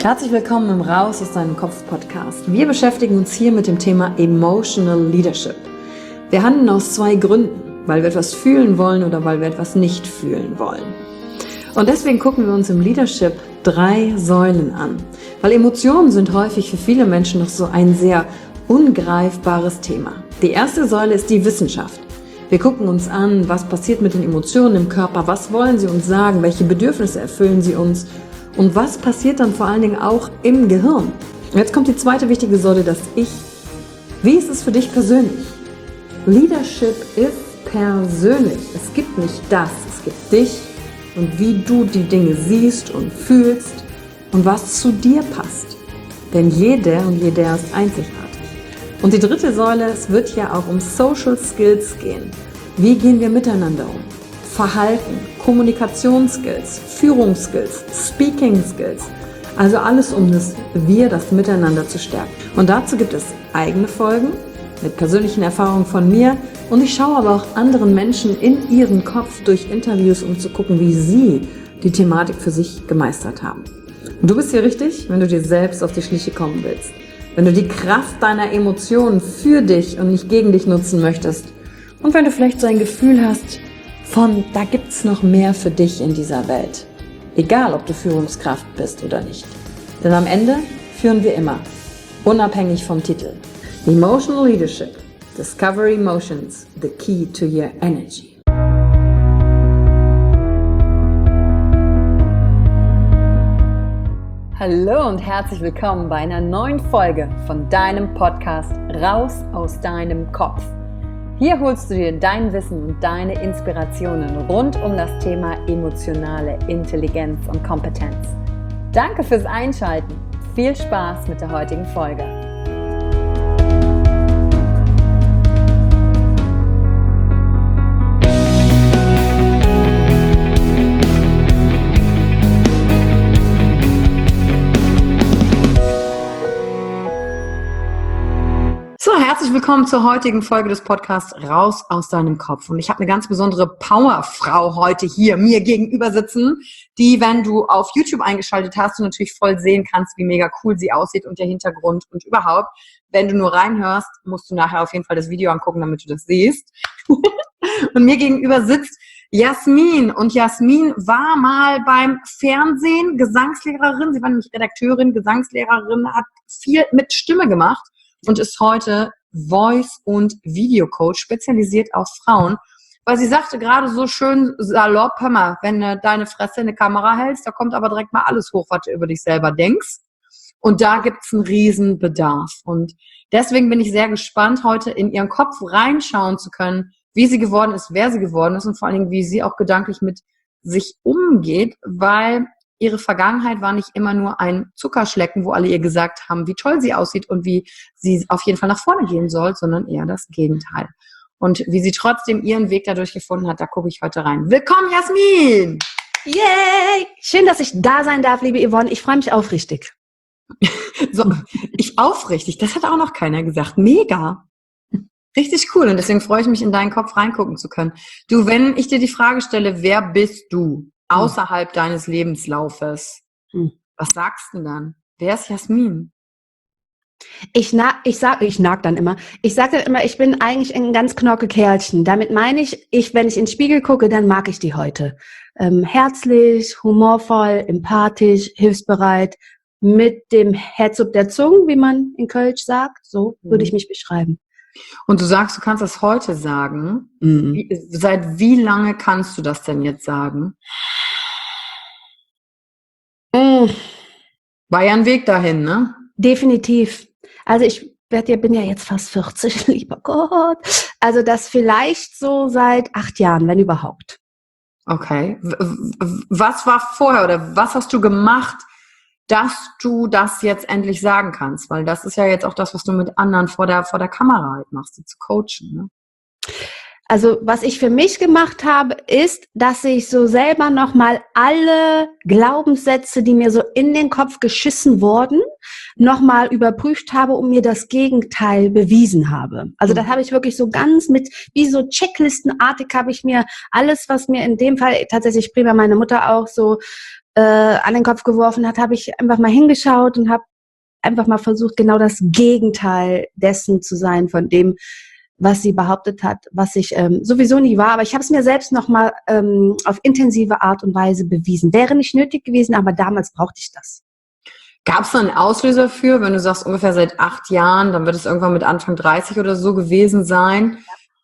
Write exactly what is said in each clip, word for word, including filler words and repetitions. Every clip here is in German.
Herzlich willkommen im Raus aus deinem Kopf Podcast. Wir beschäftigen uns hier mit dem Thema Emotional Leadership. Wir handeln aus zwei Gründen, weil wir etwas fühlen wollen oder weil wir etwas nicht fühlen wollen. Und deswegen gucken wir uns im Leadership drei Säulen an, weil Emotionen sind häufig für viele Menschen noch so ein sehr ungreifbares Thema. Die erste Säule ist die Wissenschaft. Wir gucken uns an, was passiert mit den Emotionen im Körper, was wollen sie uns sagen, welche Bedürfnisse erfüllen sie uns und was passiert dann vor allen Dingen auch im Gehirn. Und jetzt kommt die zweite wichtige Säule, das Ich. Wie ist es für dich persönlich? Leadership ist persönlich. Es gibt nicht das, es gibt dich und wie du die Dinge siehst und fühlst und was zu dir passt. Denn jeder und jeder ist einzigartig. Und die dritte Säule, es wird ja auch um Social Skills gehen. Wie gehen wir miteinander um? Verhalten, Kommunikationsskills, Führungsskills, Speaking Skills. Also alles um das Wir, das Miteinander zu stärken. Und dazu gibt es eigene Folgen mit persönlichen Erfahrungen von mir. Und ich schaue aber auch anderen Menschen in ihren Kopf durch Interviews, um zu gucken, wie sie die Thematik für sich gemeistert haben. Und du bist hier richtig, wenn du dir selbst auf die Schliche kommen willst. Wenn du die Kraft deiner Emotionen für dich und nicht gegen dich nutzen möchtest. Und wenn du vielleicht so ein Gefühl hast, von da gibt's noch mehr für dich in dieser Welt. Egal, ob du Führungskraft bist oder nicht. Denn am Ende führen wir immer, unabhängig vom Titel. Emotional Leadership. Discover Emotions, the key to your energy. Hallo und herzlich willkommen bei einer neuen Folge von deinem Podcast Raus aus deinem Kopf. Hier holst du dir dein Wissen und deine Inspirationen rund um das Thema emotionale Intelligenz und Kompetenz. Danke fürs Einschalten. Viel Spaß mit der heutigen Folge. Herzlich willkommen zur heutigen Folge des Podcasts Raus aus deinem Kopf. Und ich habe eine ganz besondere Powerfrau heute hier mir gegenüber sitzen, die, wenn du auf YouTube eingeschaltet hast, du natürlich voll sehen kannst, wie mega cool sie aussieht und der Hintergrund und überhaupt. Wenn du nur reinhörst, musst du nachher auf jeden Fall das Video angucken, damit du das siehst. Und mir gegenüber sitzt Jasmin. Und Jasmin war mal beim Fernsehen Gesangslehrerin. Sie war nämlich Redakteurin, Gesangslehrerin, hat viel mit Stimme gemacht und ist heute Voice- und Videocoach, spezialisiert auf Frauen, weil sie sagte gerade so schön salopp, hör mal, wenn du deine Fresse in eine Kamera hältst, da kommt aber direkt mal alles hoch, was du über dich selber denkst. Und da gibt's einen riesen Bedarf. Und deswegen bin ich sehr gespannt, heute in ihren Kopf reinschauen zu können, wie sie geworden ist, wer sie geworden ist und vor allen Dingen, wie sie auch gedanklich mit sich umgeht, weil ihre Vergangenheit war nicht immer nur ein Zuckerschlecken, wo alle ihr gesagt haben, wie toll sie aussieht und wie sie auf jeden Fall nach vorne gehen soll, sondern eher das Gegenteil. Und wie sie trotzdem ihren Weg dadurch gefunden hat, da gucke ich heute rein. Willkommen, Jasmin! Yay! Schön, dass ich da sein darf, liebe Yvonne. Ich freue mich aufrichtig. So, ich aufrichtig, das hat auch noch keiner gesagt. Mega! Richtig cool und deswegen freue ich mich, in deinen Kopf reingucken zu können. Du, wenn ich dir die Frage stelle, wer bist du? Außerhalb hm. deines Lebenslaufes. Hm. Was sagst du dann? Wer ist Jasmin? Ich nag, ich sag, ich nag dann immer. Ich sage dann immer, ich bin eigentlich ein ganz knorke Kerlchen. Damit meine ich, ich, wenn ich in den Spiegel gucke, dann mag ich die heute. Ähm, herzlich, humorvoll, empathisch, hilfsbereit, mit dem Herz auf der Zunge, wie man in Kölsch sagt. So würde ich mich beschreiben. Und du sagst, du kannst das heute sagen. Mhm. Wie, seit wie lange kannst du das denn jetzt sagen? Mhm. War ja ein Weg dahin, ne? Definitiv. Also ich werd ja, bin ja jetzt fast vierzig, lieber Gott. Also das vielleicht so seit acht Jahren, wenn überhaupt. Okay. Was war vorher oder was hast du gemacht, dass du das jetzt endlich sagen kannst? Weil das ist ja jetzt auch das, was du mit anderen vor der, vor der Kamera halt machst, sie zu coachen, ne? Also was ich für mich gemacht habe, ist, dass ich so selber nochmal alle Glaubenssätze, die mir so in den Kopf geschissen wurden, nochmal überprüft habe und mir das Gegenteil bewiesen habe. Also das habe ich wirklich so ganz mit, wie so checklistenartig habe ich mir alles, was mir in dem Fall tatsächlich primär meine Mutter auch so äh, an den Kopf geworfen hat, habe ich einfach mal hingeschaut und habe einfach mal versucht, genau das Gegenteil dessen zu sein, von dem, was sie behauptet hat, was ich ähm, sowieso nie war. Aber ich habe es mir selbst nochmal ähm, auf intensive Art und Weise bewiesen. Wäre nicht nötig gewesen, aber damals brauchte ich das. Gab es da einen Auslöser für, wenn du sagst, ungefähr seit acht Jahren, dann wird es irgendwann mit Anfang dreißig oder so gewesen sein?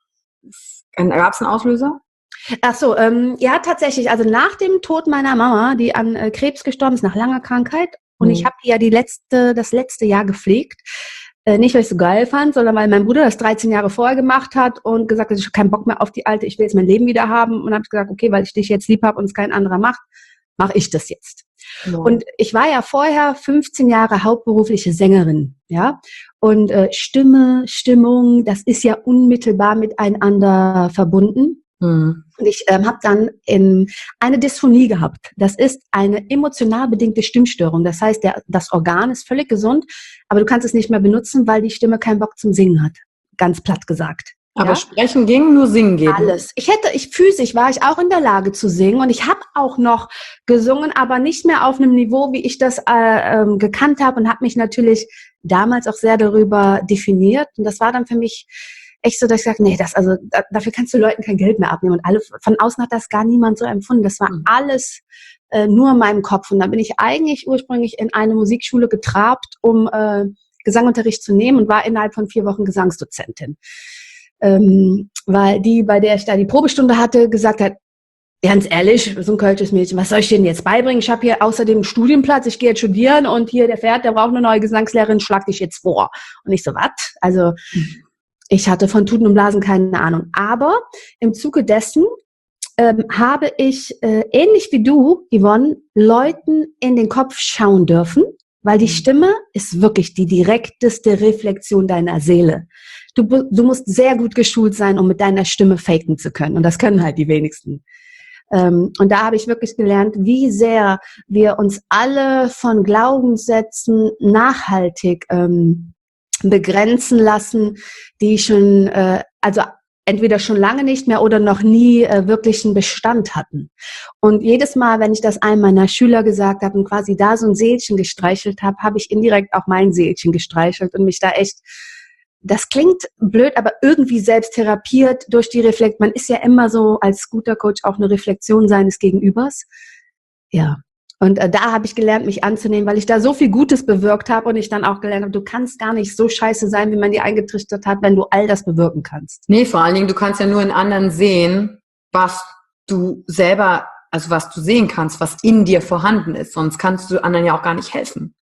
Gab es einen Auslöser? Ach so, ähm, ja, tatsächlich. Also nach dem Tod meiner Mama, die an äh, Krebs gestorben ist, nach langer Krankheit, und mhm. ich habe die ja die letzte, das letzte Jahr gepflegt. Äh, nicht, weil ich es so geil fand, sondern weil mein Bruder das dreizehn Jahre vorher gemacht hat und gesagt hat, ich habe keinen Bock mehr auf die Alte, ich will jetzt mein Leben wieder haben. Und habe gesagt, okay, weil ich dich jetzt lieb habe und es kein anderer macht, mache ich das jetzt. Ja. Und ich war ja vorher fünfzehn Jahre hauptberufliche Sängerin, ja. Und äh, Stimme, Stimmung, das ist ja unmittelbar miteinander verbunden. Mhm. Und ich ähm, habe dann in eine Dysphonie gehabt. Das ist eine emotional bedingte Stimmstörung. Das heißt, der, das Organ ist völlig gesund, aber du kannst es nicht mehr benutzen, weil die Stimme keinen Bock zum Singen hat. Ganz platt gesagt. Aber ja? Sprechen ging, nur Singen geht. Alles. Ich hätte, ich physisch war ich auch in der Lage zu singen und ich habe auch noch gesungen, aber nicht mehr auf einem Niveau, wie ich das äh, ähm, gekannt habe, und habe mich natürlich damals auch sehr darüber definiert. Und das war dann für mich echt so, dass ich sage, nee, das, also da, dafür kannst du Leuten kein Geld mehr abnehmen. Und alle von außen hat das gar niemand so empfunden. Das war mhm. alles äh, nur in meinem Kopf. Und dann bin ich eigentlich ursprünglich in eine Musikschule getrabt, um äh, Gesangunterricht zu nehmen, und war innerhalb von vier Wochen Gesangsdozentin. Ähm, weil die, bei der ich da die Probestunde hatte, gesagt hat, ganz ehrlich, so ein kölsches Mädchen, was soll ich denn jetzt beibringen? Ich habe hier außerdem einen Studienplatz, ich gehe jetzt studieren, und hier der Pferd, der braucht eine neue Gesangslehrerin, schlag dich jetzt vor. Und ich so, was? Also mhm. ich hatte von Tuten und Blasen keine Ahnung. Aber im Zuge dessen ähm, habe ich, äh, ähnlich wie du, Yvonne, Leuten in den Kopf schauen dürfen, weil die Stimme ist wirklich die direkteste Reflexion deiner Seele. Du, du musst sehr gut geschult sein, um mit deiner Stimme faken zu können. Und das können halt die wenigsten. Ähm, und da habe ich wirklich gelernt, wie sehr wir uns alle von Glaubenssätzen nachhaltig ähm, begrenzen lassen, die schon, äh, also entweder schon lange nicht mehr oder noch nie äh, wirklich einen Bestand hatten. Und jedes Mal, wenn ich das einem meiner Schüler gesagt habe und quasi da so ein Seelchen gestreichelt habe, habe ich indirekt auch mein Seelchen gestreichelt und mich da echt, das klingt blöd, aber irgendwie selbst therapiert durch die Reflekt. Man ist ja immer so als guter Coach auch eine Reflexion seines Gegenübers. Ja. Und äh, da habe ich gelernt, mich anzunehmen, weil ich da so viel Gutes bewirkt habe und ich dann auch gelernt habe, du kannst gar nicht so scheiße sein, wie man dir eingetrichtert hat, wenn du all das bewirken kannst. Nee, vor allen Dingen, du kannst ja nur in anderen sehen, was du selber, also was du sehen kannst, was in dir vorhanden ist. Sonst kannst du anderen ja auch gar nicht helfen.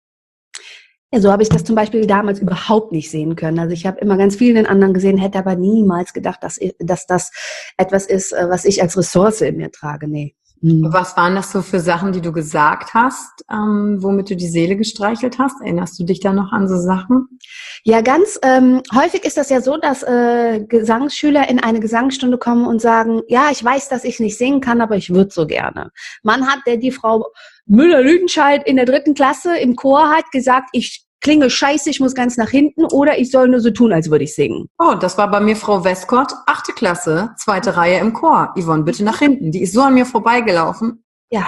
Ja, so habe ich das zum Beispiel damals überhaupt nicht sehen können. Also ich habe immer ganz viel in den anderen gesehen, hätte aber niemals gedacht, dass, dass das etwas ist, was ich als Ressource in mir trage. Nee. Mhm. Was waren das so für Sachen, die du gesagt hast, ähm, womit du die Seele gestreichelt hast? Erinnerst du dich da noch an so Sachen? Ja, ganz ähm, häufig ist das ja so, dass äh, Gesangsschüler in eine Gesangsstunde kommen und sagen, ja, ich weiß, dass ich nicht singen kann, aber ich würde so gerne. Man hat, der die Frau Müller-Lüdenscheid in der dritten Klasse im Chor hat gesagt, ich klinge scheiße, ich muss ganz nach hinten, oder ich soll nur so tun, als würde ich singen. Oh, das war bei mir Frau Westcott, achte Klasse, zweite Reihe im Chor. Yvonne, bitte nach hinten. Die ist so an mir vorbeigelaufen. Ja,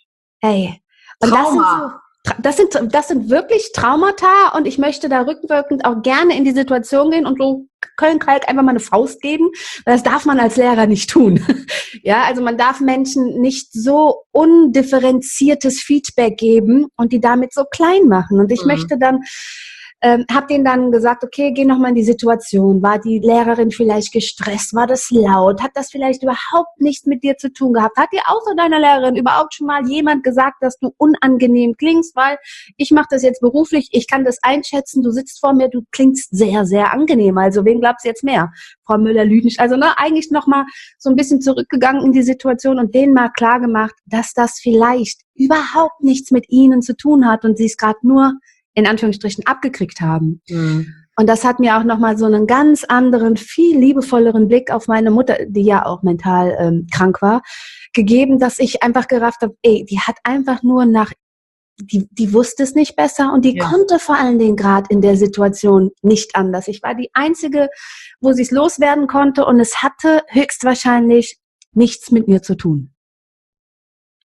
ey. Und Trauma. Das sind, so, das sind, das sind wirklich Traumata, und ich möchte da rückwirkend auch gerne in die Situation gehen und so Köln-Kalk einfach mal eine Faust geben, weil das darf man als Lehrer nicht tun. Ja, also man darf Menschen nicht so undifferenziertes Feedback geben und die damit so klein machen. Und ich mhm. möchte dann Ähm, hab denen dann gesagt, okay, geh nochmal in die Situation. War die Lehrerin vielleicht gestresst? War das laut? Hat das vielleicht überhaupt nichts mit dir zu tun gehabt? Hat dir außer deiner Lehrerin überhaupt schon mal jemand gesagt, dass du unangenehm klingst? Weil ich mache das jetzt beruflich, ich kann das einschätzen, du sitzt vor mir, du klingst sehr, sehr angenehm. Also wen glaubst du jetzt mehr? Frau Müller-Lüdensch. Also ne, eigentlich nochmal so ein bisschen zurückgegangen in die Situation und denen mal klar gemacht, dass das vielleicht überhaupt nichts mit ihnen zu tun hat und sie es gerade nur in Anführungsstrichen abgekriegt haben. Mhm. Und das hat mir auch nochmal so einen ganz anderen, viel liebevolleren Blick auf meine Mutter, die ja auch mental ähm, krank war, gegeben, dass ich einfach gerafft habe, ey, die hat einfach nur nach, die, die wusste es nicht besser und die ja. konnte vor allen Dingen gerade in der Situation nicht anders. Ich war die Einzige, wo sie es loswerden konnte, und es hatte höchstwahrscheinlich nichts mit mir zu tun.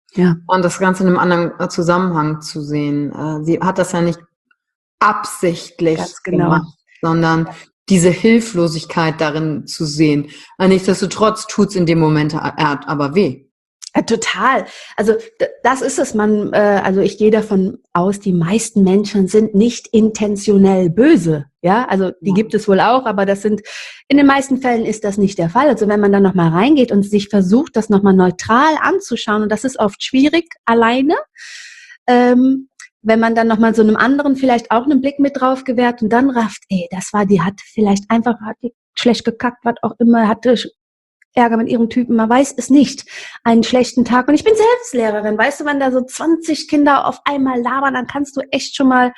Ja. Und das Ganze in einem anderen Zusammenhang zu sehen. Sie hat das ja nicht absichtlich Ganz genau. gemacht, sondern diese Hilflosigkeit darin zu sehen. Nichtsdestotrotz tut es in dem Moment aber weh. Ja, total. Also das ist es. Man, äh, also ich gehe davon aus, die meisten Menschen sind nicht intentionell böse. Ja, also die ja. gibt es wohl auch, aber das sind in den meisten Fällen ist das nicht der Fall. Also wenn man dann noch mal reingeht und sich versucht, das noch mal neutral anzuschauen, und das ist oft schwierig alleine. Ähm, wenn man dann noch mal so einem anderen vielleicht auch einen Blick mit drauf gewährt und dann rafft, ey, das war, die hat vielleicht einfach hat die schlecht gekackt, was auch immer, hatte Ärger mit ihrem Typen, man weiß es nicht, einen schlechten Tag. Und ich bin selbst Lehrerin, weißt du, wenn da so zwanzig Kinder auf einmal labern, dann kannst du echt schon mal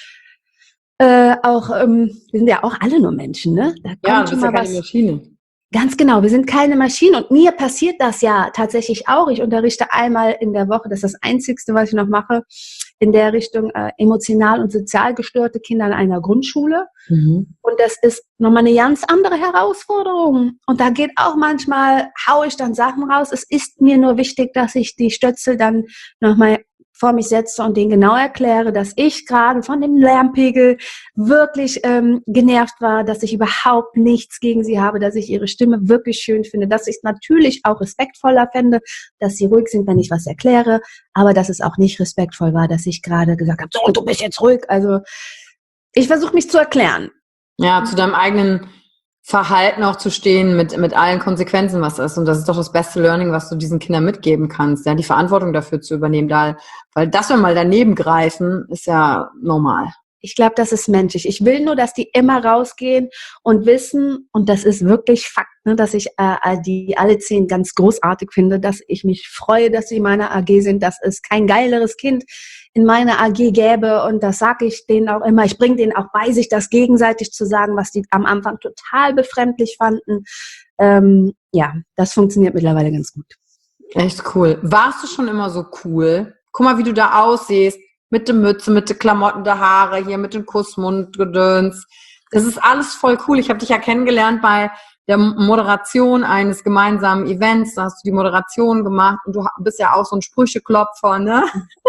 äh, auch, ähm, wir sind ja auch alle nur Menschen, ne? Da kommt ja, das schon ist mal ja keine was. Maschine. Ganz genau, wir sind keine Maschine und mir passiert das ja tatsächlich auch. Ich unterrichte einmal in der Woche, das ist das Einzigste, was ich noch mache, in der Richtung äh, emotional und sozial gestörte Kinder in einer Grundschule. Mhm. Und das ist nochmal eine ganz andere Herausforderung. Und da geht auch manchmal, haue ich dann Sachen raus. Es ist mir nur wichtig, dass ich die Stötzel dann nochmal vor mich setze und denen genau erkläre, dass ich gerade von dem Lärmpegel wirklich ähm, genervt war, dass ich überhaupt nichts gegen sie habe, dass ich ihre Stimme wirklich schön finde, dass ich es natürlich auch respektvoller fände, dass sie ruhig sind, wenn ich was erkläre, aber dass es auch nicht respektvoll war, dass ich gerade gesagt habe, so, und du bist jetzt ruhig. Also ich versuche mich zu erklären. Ja, zu deinem eigenen Verhalten auch zu stehen mit, mit allen Konsequenzen, was ist. Und das ist doch das beste Learning, was du diesen Kindern mitgeben kannst, ja, die Verantwortung dafür zu übernehmen, da, weil das, wenn mal daneben greifen, ist ja normal. Ich glaube, das ist menschlich. Ich will nur, dass die immer rausgehen und wissen, und das ist wirklich Fakt, ne, dass ich äh, die alle zehn ganz großartig finde, dass ich mich freue, dass sie in meiner A G sind, dass es kein geileres Kind in meiner A G gäbe, und das sage ich denen auch immer. Ich bringe denen auch bei, sich das gegenseitig zu sagen, was die am Anfang total befremdlich fanden. Ähm, ja, das funktioniert mittlerweile ganz gut. Echt cool. Warst du schon immer so cool? Guck mal, wie du da aussiehst. Mit der Mütze, mit den Klamotten, der Haare, hier mit dem Kussmund, Gedöns. Das ist alles voll cool. Ich habe dich ja kennengelernt bei der Moderation eines gemeinsamen Events. Da hast du die Moderation gemacht und du bist ja auch so ein Sprücheklopfer, ne?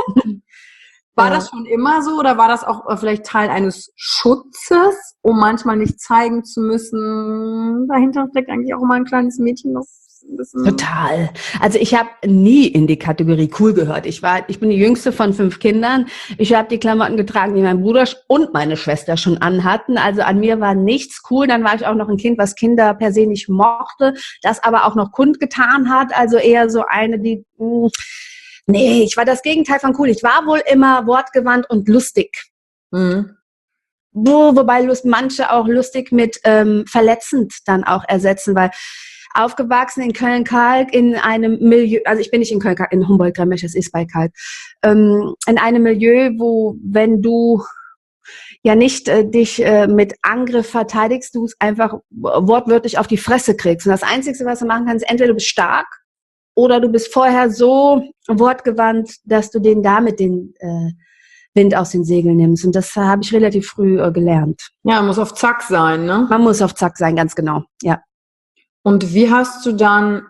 War ja. das schon immer so oder war das auch vielleicht Teil eines Schutzes, um manchmal nicht zeigen zu müssen? Dahinter steckt eigentlich auch immer ein kleines Mädchen, das Total. Also ich habe nie in die Kategorie cool gehört. Ich war, ich bin die jüngste von fünf Kindern. Ich habe die Klamotten getragen, die mein Bruder und meine Schwester schon anhatten. Also an mir war nichts cool. Dann war ich auch noch ein Kind, was Kinder per se nicht mochte, das aber auch noch kundgetan hat. Also eher so eine, die, mh, nee, ich war das Gegenteil von cool. Ich war wohl immer wortgewandt und lustig. Mhm. Wo, wobei Lust, manche auch lustig mit ähm, verletzend dann auch ersetzen, weil aufgewachsen in Köln-Kalk in einem Milieu, also ich bin nicht in Köln-Kalk, in Humboldt-Grammesch, es ist bei Kalk, ähm, in einem Milieu, wo, wenn du ja nicht äh, dich äh, mit Angriff verteidigst, du es einfach wortwörtlich auf die Fresse kriegst. Und das Einzige, was du machen kannst, entweder du bist stark oder du bist vorher so wortgewandt, dass du den damit den äh, Wind aus den Segeln nimmst. Und das habe ich relativ früh äh, gelernt. Ja, man muss auf Zack sein, ne? Man muss auf Zack sein, ganz genau, ja. Und wie hast du dann,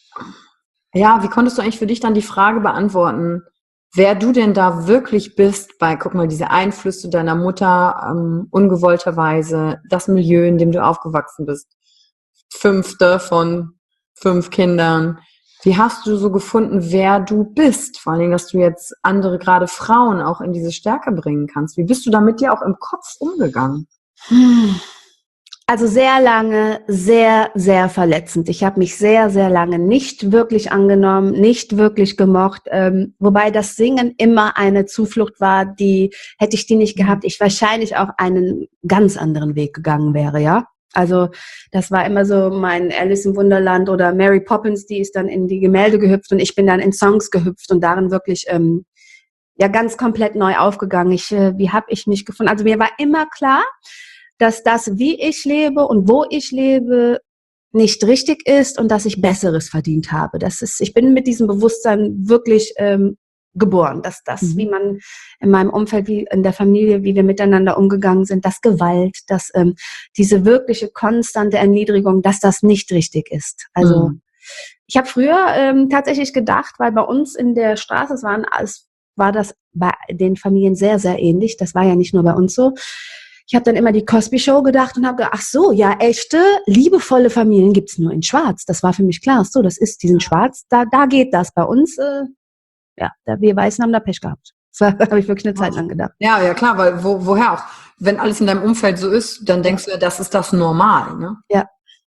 ja, wie konntest du eigentlich für dich dann die Frage beantworten, wer du denn da wirklich bist bei, guck mal, diese Einflüsse deiner Mutter, ähm, ungewollterweise, das Milieu, in dem du aufgewachsen bist, fünfte von fünf Kindern. Wie hast du so gefunden, wer du bist? Vor allen Dingen, dass du jetzt andere, gerade Frauen, auch in diese Stärke bringen kannst. Wie bist du da mit dir auch im Kopf umgegangen? Hm. Also sehr lange, sehr, sehr verletzend. Ich habe mich sehr, sehr lange nicht wirklich angenommen, nicht wirklich gemocht, ähm, wobei das Singen immer eine Zuflucht war, die, hätte ich die nicht gehabt, ich wahrscheinlich auch einen ganz anderen Weg gegangen wäre, ja. Also das war immer so mein Alice im Wunderland oder Mary Poppins, die ist dann in die Gemälde gehüpft und ich bin dann in Songs gehüpft und darin wirklich ähm, ja ganz komplett neu aufgegangen. Ich, äh, wie habe ich mich gefunden? Also mir war immer klar, dass das, wie ich lebe und wo ich lebe, nicht richtig ist und dass ich Besseres verdient habe. Das ist, ich bin mit diesem Bewusstsein wirklich ähm, geboren, dass das, mhm. wie man in meinem Umfeld, wie in der Familie, wie wir miteinander umgegangen sind, dass Gewalt, dass ähm, diese wirkliche konstante Erniedrigung, dass das nicht richtig ist. Also mhm. Ich habe früher ähm, tatsächlich gedacht, weil bei uns in der Straße, es waren, es war das bei den Familien sehr, sehr ähnlich. Das war ja nicht nur bei uns so. Ich habe dann immer die Cosby Show gedacht und habe gedacht, ach so, ja, echte, liebevolle Familien gibt's nur in Schwarz. Das war für mich klar. So, das ist diesen Schwarz, da, da geht das. Bei uns, äh, ja, da, wir Weißen haben da Pech gehabt. Das habe ich wirklich eine Zeit lang gedacht. Ja, ja klar, weil wo, woher auch? Wenn alles in deinem Umfeld so ist, dann denkst du ja, das ist das Normal, ne? Ja.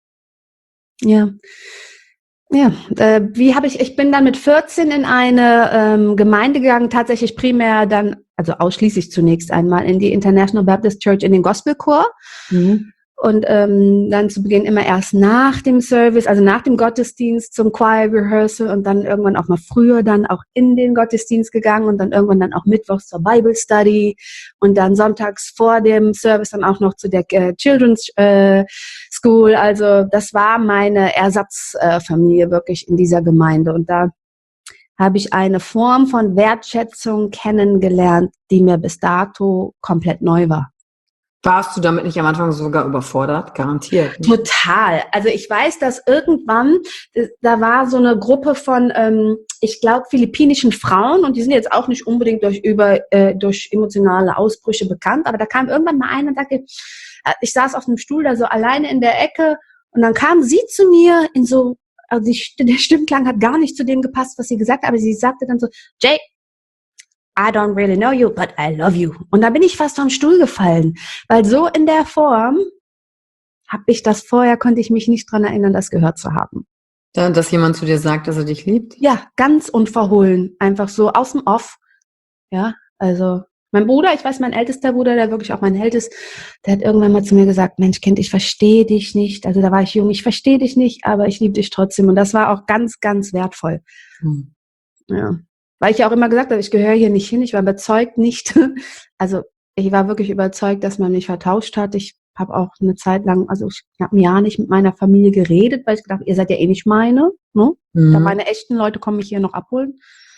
Ja. Ja, äh, wie habe ich, ich bin dann mit vierzehn in eine ähm, Gemeinde gegangen, tatsächlich primär dann, also ausschließlich zunächst einmal in die International Baptist Church in den Gospelchor. Mhm. Und ähm, dann zu Beginn immer erst nach dem Service, also nach dem Gottesdienst zum Choir Rehearsal und dann irgendwann auch mal früher dann auch in den Gottesdienst gegangen und dann irgendwann dann auch mittwochs zur Bible Study und dann sonntags vor dem Service dann auch noch zu der äh, Children's äh, School. Also das war meine Ersatzfamilie äh, wirklich in dieser Gemeinde und da habe ich eine Form von Wertschätzung kennengelernt, die mir bis dato komplett neu war. Warst du damit nicht am Anfang sogar überfordert? Garantiert. Ne? Total. Also ich weiß, dass irgendwann, da war so eine Gruppe von, ähm, ich glaube, philippinischen Frauen und die sind jetzt auch nicht unbedingt durch, über, äh, durch emotionale Ausbrüche bekannt, aber da kam irgendwann mal einer und sagte, ich saß auf einem Stuhl da so alleine in der Ecke und dann kam sie zu mir in so, also die, der Stimmklang hat gar nicht zu dem gepasst, was sie gesagt hat, aber sie sagte dann so, Jay, I don't really know you, but I love you. Und da bin ich fast vom Stuhl gefallen, weil so in der Form habe ich das vorher, konnte ich mich nicht dran erinnern, das gehört zu haben. Dass jemand zu dir sagt, dass er dich liebt? Ja, ganz unverhohlen, einfach so aus dem Off. Ja, also mein Bruder, ich weiß, mein ältester Bruder, der wirklich auch mein Held ist, der hat irgendwann mal zu mir gesagt, Mensch, Kind, ich verstehe dich nicht. Also da war ich jung, ich verstehe dich nicht, aber ich liebe dich trotzdem. Und das war auch ganz, ganz wertvoll. Hm. Ja. Weil ich ja auch immer gesagt habe, ich gehöre hier nicht hin, ich war überzeugt nicht, also ich war wirklich überzeugt, dass man mich vertauscht hat. Ich habe auch eine Zeit lang, also ich habe ein Jahr nicht mit meiner Familie geredet, weil ich gedacht, ihr seid ja eh nicht meine, ne? Mhm. Da meine echten Leute kommen mich hier noch abholen.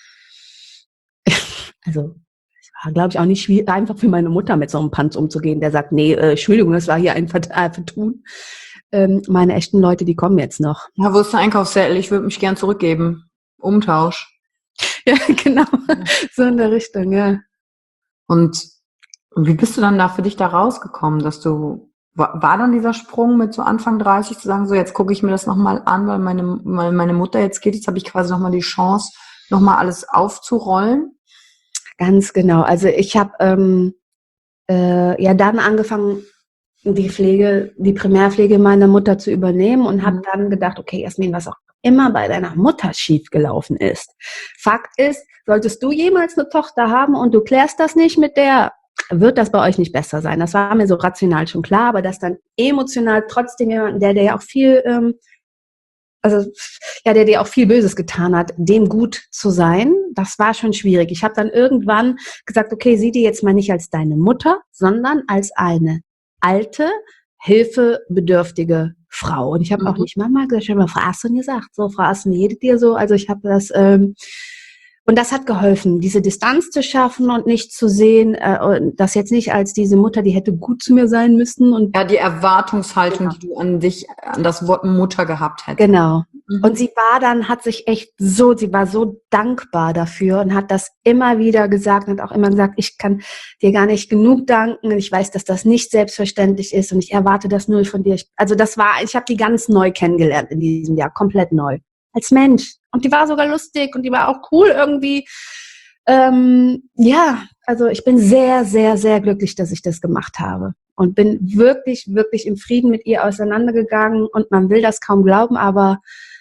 Also es war, glaube ich, auch nicht schwierig, einfach für meine Mutter mit so einem Panz umzugehen, der sagt, nee, äh, Entschuldigung, das war hier ein Vertun. Ähm, meine echten Leute, die kommen jetzt noch. Ja, wo ist der Einkaufszettel? Ich würde mich gern zurückgeben. Umtausch. Ja, genau. So in der Richtung, ja. Und wie bist du dann da für dich da rausgekommen, dass du, war, war dann dieser Sprung mit so Anfang dreißig zu sagen, so jetzt gucke ich mir das nochmal an, weil meine, weil meine Mutter jetzt geht, jetzt habe ich quasi nochmal die Chance, nochmal alles aufzurollen? Ganz genau. Also ich habe ähm, äh, ja dann angefangen, die Pflege, die Primärpflege meiner Mutter zu übernehmen und habe mhm. dann gedacht, okay, Jasmin, was auch immer bei deiner Mutter schiefgelaufen ist. Fakt ist, solltest du jemals eine Tochter haben und du klärst das nicht mit der, wird das bei euch nicht besser sein. Das war mir so rational schon klar, aber dass dann emotional trotzdem jemand, der der ja auch viel, ähm, also ja, der dir auch viel Böses getan hat, dem gut zu sein, das war schon schwierig. Ich habe dann irgendwann gesagt, okay, sieh dir jetzt mal nicht als deine Mutter, sondern als eine alte, hilfebedürftige Frau. Und ich habe mhm. auch nicht Mama gesagt, ich habe mal Frau Aston gesagt, so Frau Aston, wie jedet ihr so? Also ich habe das, ähm, und das hat geholfen, diese Distanz zu schaffen und nicht zu sehen, äh, das jetzt nicht als diese Mutter, die hätte gut zu mir sein müssen. Und ja, die Erwartungshaltung, genau. die du an dich, an das Wort Mutter gehabt hättest. Genau. Mhm. Und sie war dann, hat sich echt so, sie war so dankbar dafür und hat das immer wieder gesagt und auch immer gesagt, ich kann dir gar nicht genug danken. Ich weiß, dass das nicht selbstverständlich ist und ich erwarte das null von dir. Also das war, ich habe die ganz neu kennengelernt in diesem Jahr, komplett neu. Als Mensch. Und die war sogar lustig und die war auch cool irgendwie. Ähm, ja, also ich bin sehr, sehr, sehr glücklich, dass ich das gemacht habe. Und bin wirklich, wirklich im Frieden mit ihr auseinandergegangen. Und man will das kaum glauben, aber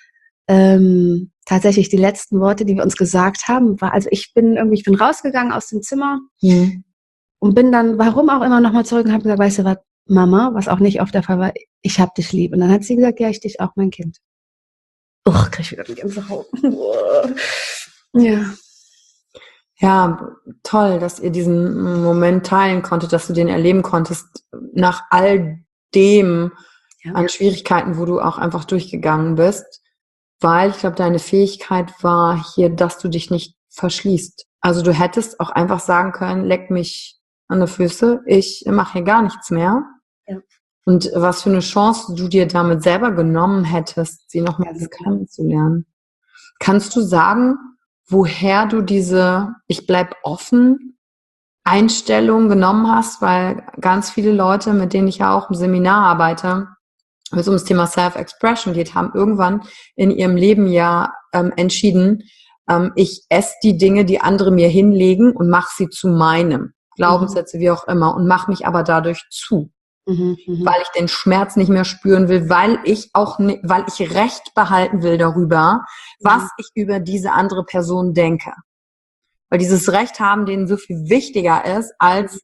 ähm, tatsächlich die letzten Worte, die wir uns gesagt haben, war, also ich bin irgendwie, ich bin rausgegangen aus dem Zimmer mhm. und bin dann, warum auch immer, nochmal zurück und habe gesagt, weißt du was, Mama, was auch nicht oft der Fall war, ich hab dich lieb. Und dann hat sie gesagt, ja, ich dich auch, mein Kind. Uch, krieg ich wieder die Gänsehaut. Ja. Ja, toll, dass ihr diesen Moment teilen konntet, dass du den erleben konntest, nach all dem ja. an Schwierigkeiten, wo du auch einfach durchgegangen bist, weil ich glaube, deine Fähigkeit war hier, dass du dich nicht verschließt. Also du hättest auch einfach sagen können, leck mich an die Füße, ich mache hier gar nichts mehr. Ja. Und was für eine Chance du dir damit selber genommen hättest, sie nochmal kennenzulernen. Kannst du sagen, woher du diese Ich bleib offen Einstellung genommen hast? Weil ganz viele Leute, mit denen ich ja auch im Seminar arbeite, wenn es um das Thema Self-Expression geht, haben irgendwann in ihrem Leben ja ähm, entschieden, ähm, ich esse die Dinge, die andere mir hinlegen und mache sie zu meinem. Glaubenssätze, mhm. wie auch immer, und mache mich aber dadurch zu. Mhm, weil ich den Schmerz nicht mehr spüren will, weil ich auch, ne, weil ich Recht behalten will darüber, was mhm. ich über diese andere Person denke. Weil dieses Recht haben denen so viel wichtiger ist, als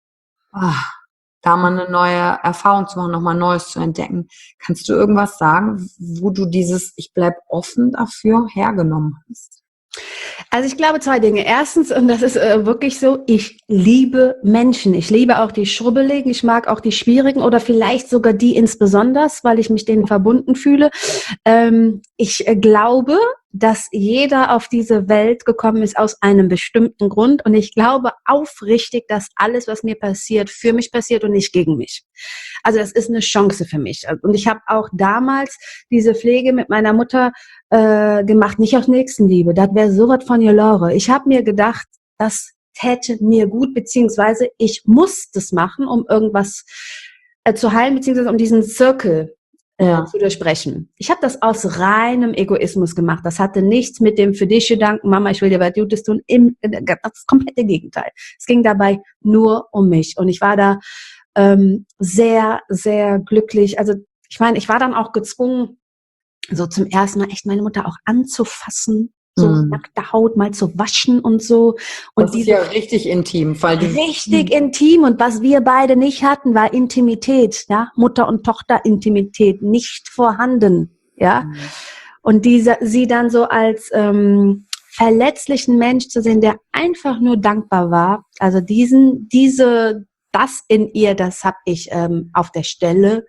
ach, da mal eine neue Erfahrung zu machen, nochmal Neues zu entdecken. Kannst du irgendwas sagen, wo du dieses Ich bleib offen dafür hergenommen hast? Also ich glaube zwei Dinge. Erstens, und das ist äh, wirklich so, ich liebe Menschen. Ich liebe auch die Schrubbeligen, ich mag auch die Schwierigen oder vielleicht sogar die insbesondere, weil ich mich denen verbunden fühle. Ähm, ich äh, glaube, dass jeder auf diese Welt gekommen ist aus einem bestimmten Grund. Und ich glaube aufrichtig, dass alles, was mir passiert, für mich passiert und nicht gegen mich. Also das ist eine Chance für mich. Und ich habe auch damals diese Pflege mit meiner Mutter äh, gemacht, nicht aus Nächstenliebe. Das wäre sowas von Jolore. Ich habe mir gedacht, das täte mir gut, beziehungsweise ich muss das machen, um irgendwas äh, zu heilen, beziehungsweise um diesen Zirkel Ja. zu durchbrechen. Ich habe das aus reinem Egoismus gemacht. Das hatte nichts mit dem für dich Gedanken, Mama, ich will dir was Gutes tun. Im, das komplette Gegenteil. Es ging dabei nur um mich. Und ich war da ähm, sehr, sehr glücklich. Also ich meine, ich war dann auch gezwungen, so zum ersten Mal echt meine Mutter auch anzufassen, so mm. nackte Haut mal zu waschen und so. Und das ist ja richtig intim. Weil die richtig mm. intim. Und was wir beide nicht hatten, war Intimität. Ja? Mutter- und Tochter-Intimität nicht vorhanden. Ja. Mm. Und diese, sie dann so als ähm, verletzlichen Mensch zu sehen, der einfach nur dankbar war. Also diesen, diese, das in ihr, das habe ich ähm, auf der Stelle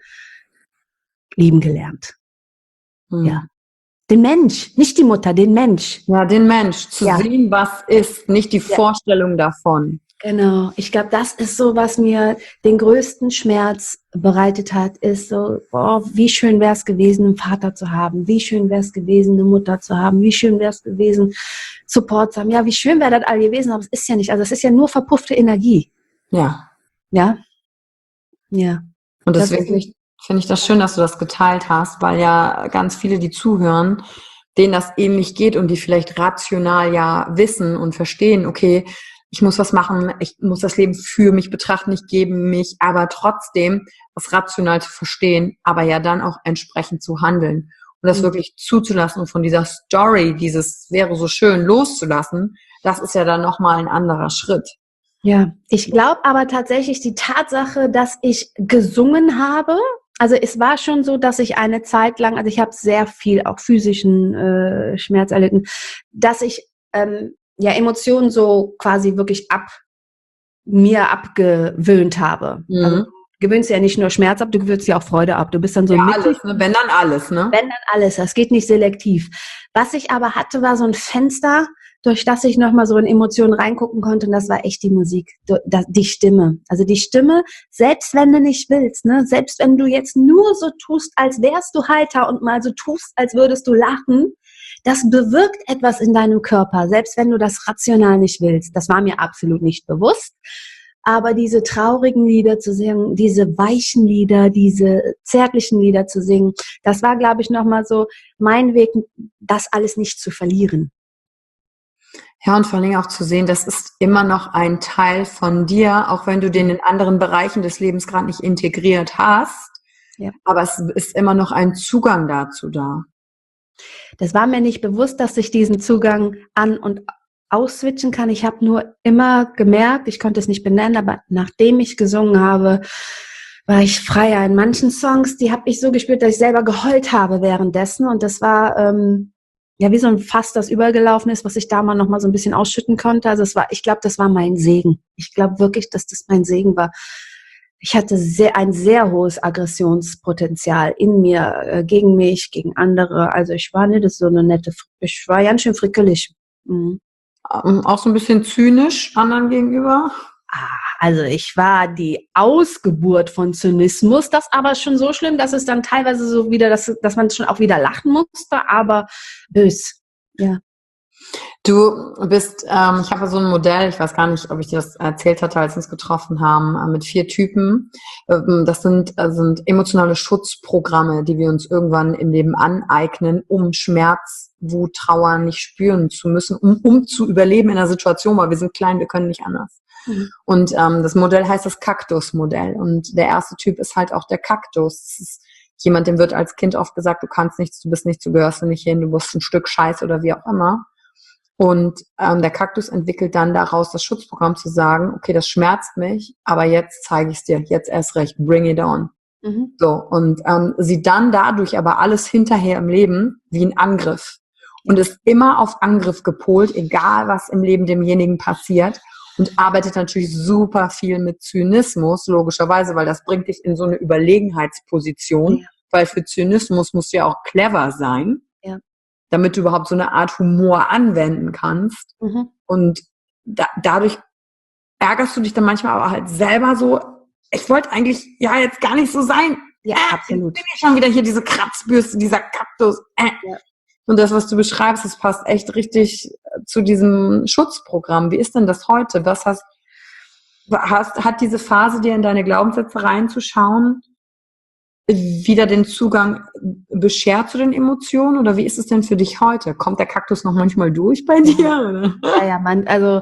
lieben gelernt. Mm. Ja. Den Mensch, nicht die Mutter, den Mensch. Ja, den Mensch, zu ja. sehen, was ist, nicht die ja. Vorstellung davon. Genau, ich glaube, das ist so, was mir den größten Schmerz bereitet hat, ist so, boah, wie schön wäre es gewesen, einen Vater zu haben, wie schön wäre es gewesen, eine Mutter zu haben, wie schön wäre es gewesen, Support zu haben. Ja, wie schön wäre das all gewesen, aber es ist ja nicht, also es ist ja nur verpuffte Energie. Ja. Ja. Ja. Und deswegen finde ich, find ich das schön, dass du das geteilt hast, weil ja ganz viele, die zuhören, denen das ähnlich geht und die vielleicht rational ja wissen und verstehen, okay, ich muss was machen, ich muss das Leben für mich betrachten, ich gebe mich, aber trotzdem das rational zu verstehen, aber ja dann auch entsprechend zu handeln und das mhm. wirklich zuzulassen und von dieser Story, dieses wäre so schön, loszulassen, das ist ja dann nochmal ein anderer Schritt. Ja, ich glaube aber tatsächlich die Tatsache, dass ich gesungen habe, also es war schon so, dass ich eine Zeit lang, also ich habe sehr viel auch physischen äh, Schmerz erlitten, dass ich ähm, ja Emotionen so quasi wirklich ab mir abgewöhnt habe. Mhm. Also du gewöhnst ja nicht nur Schmerz ab, du gewöhnst ja auch Freude ab. Du bist dann so ja, mittig. Alles, ne? Wenn dann alles, ne? Wenn dann alles, das geht nicht selektiv. Was ich aber hatte, war so ein Fenster, durch das ich nochmal so in Emotionen reingucken konnte, und das war echt die Musik, die Stimme. Also die Stimme, selbst wenn du nicht willst, ne, selbst wenn du jetzt nur so tust, als wärst du heiter und mal so tust, als würdest du lachen, das bewirkt etwas in deinem Körper, selbst wenn du das rational nicht willst. Das war mir absolut nicht bewusst. Aber diese traurigen Lieder zu singen, diese weichen Lieder, diese zärtlichen Lieder zu singen, das war, glaube ich, nochmal so mein Weg, das alles nicht zu verlieren. Ja, und vor allem auch zu sehen, das ist immer noch ein Teil von dir, auch wenn du den in anderen Bereichen des Lebens gerade nicht integriert hast. Ja. Aber es ist immer noch ein Zugang dazu da. Das war mir nicht bewusst, dass ich diesen Zugang an- und ausswitchen kann. Ich habe nur immer gemerkt, ich konnte es nicht benennen, aber nachdem ich gesungen habe, war ich freier. In manchen Songs, die habe ich so gespürt, dass ich selber geheult habe währenddessen. Und das war ähm, ja wie so ein Fass, das übergelaufen ist, was ich da mal noch mal so ein bisschen ausschütten konnte. Also es war, ich glaube, das war mein Segen. Ich glaube wirklich, dass das mein Segen war. Ich hatte sehr, ein sehr hohes Aggressionspotenzial in mir, äh, gegen mich, gegen andere. Also ich war nicht so eine nette, ich war ganz schön frickelig. Mhm. Auch so ein bisschen zynisch anderen gegenüber? Ah, also ich war die Ausgeburt von Zynismus, das aber schon so schlimm, dass es dann teilweise so wieder, dass, dass man schon auch wieder lachen musste, aber bös. Ja. Du bist, ähm, ich habe so ein Modell, ich weiß gar nicht, ob ich dir das erzählt hatte, als wir uns getroffen haben, äh, mit vier Typen. Ähm, das sind, äh, sind emotionale Schutzprogramme, die wir uns irgendwann im Leben aneignen, um Schmerz, Wut, Trauer nicht spüren zu müssen, um, um zu überleben in einer Situation, weil wir sind klein, wir können nicht anders. Mhm. Und ähm, das Modell heißt das Kaktusmodell. Und der erste Typ ist halt auch der Kaktus. Das ist jemand, dem wird als Kind oft gesagt, du kannst nichts, du bist nichts, du gehörst nicht hin, du bist ein Stück Scheiß oder wie auch immer. Und ähm, der Kaktus entwickelt dann daraus das Schutzprogramm zu sagen, okay, das schmerzt mich, aber jetzt zeige ich es dir, jetzt erst recht, bring it on. Mhm. So, und ähm, sieht dann dadurch aber alles hinterher im Leben wie ein Angriff. Und ist immer auf Angriff gepolt, egal was im Leben demjenigen passiert. Und arbeitet natürlich super viel mit Zynismus, logischerweise, weil das bringt dich in so eine Überlegenheitsposition. Ja. Weil für Zynismus musst du ja auch clever sein. Ja. Damit du überhaupt so eine Art Humor anwenden kannst. Mhm. Und da, dadurch ärgerst du dich dann manchmal aber halt selber so, ich wollte eigentlich ja jetzt gar nicht so sein. Ja, äh, absolut. Bin ich schon wieder hier diese Kratzbürste, dieser Kaktus. Äh. Ja. Und das, was du beschreibst, das passt echt richtig zu diesem Schutzprogramm. Wie ist denn das heute? Was hast, hast hat diese Phase, dir in deine Glaubenssätze reinzuschauen, wieder den Zugang beschert zu den Emotionen, oder wie ist es denn für dich heute? Kommt der Kaktus noch manchmal durch bei dir? Oder? Ja, ja, man, also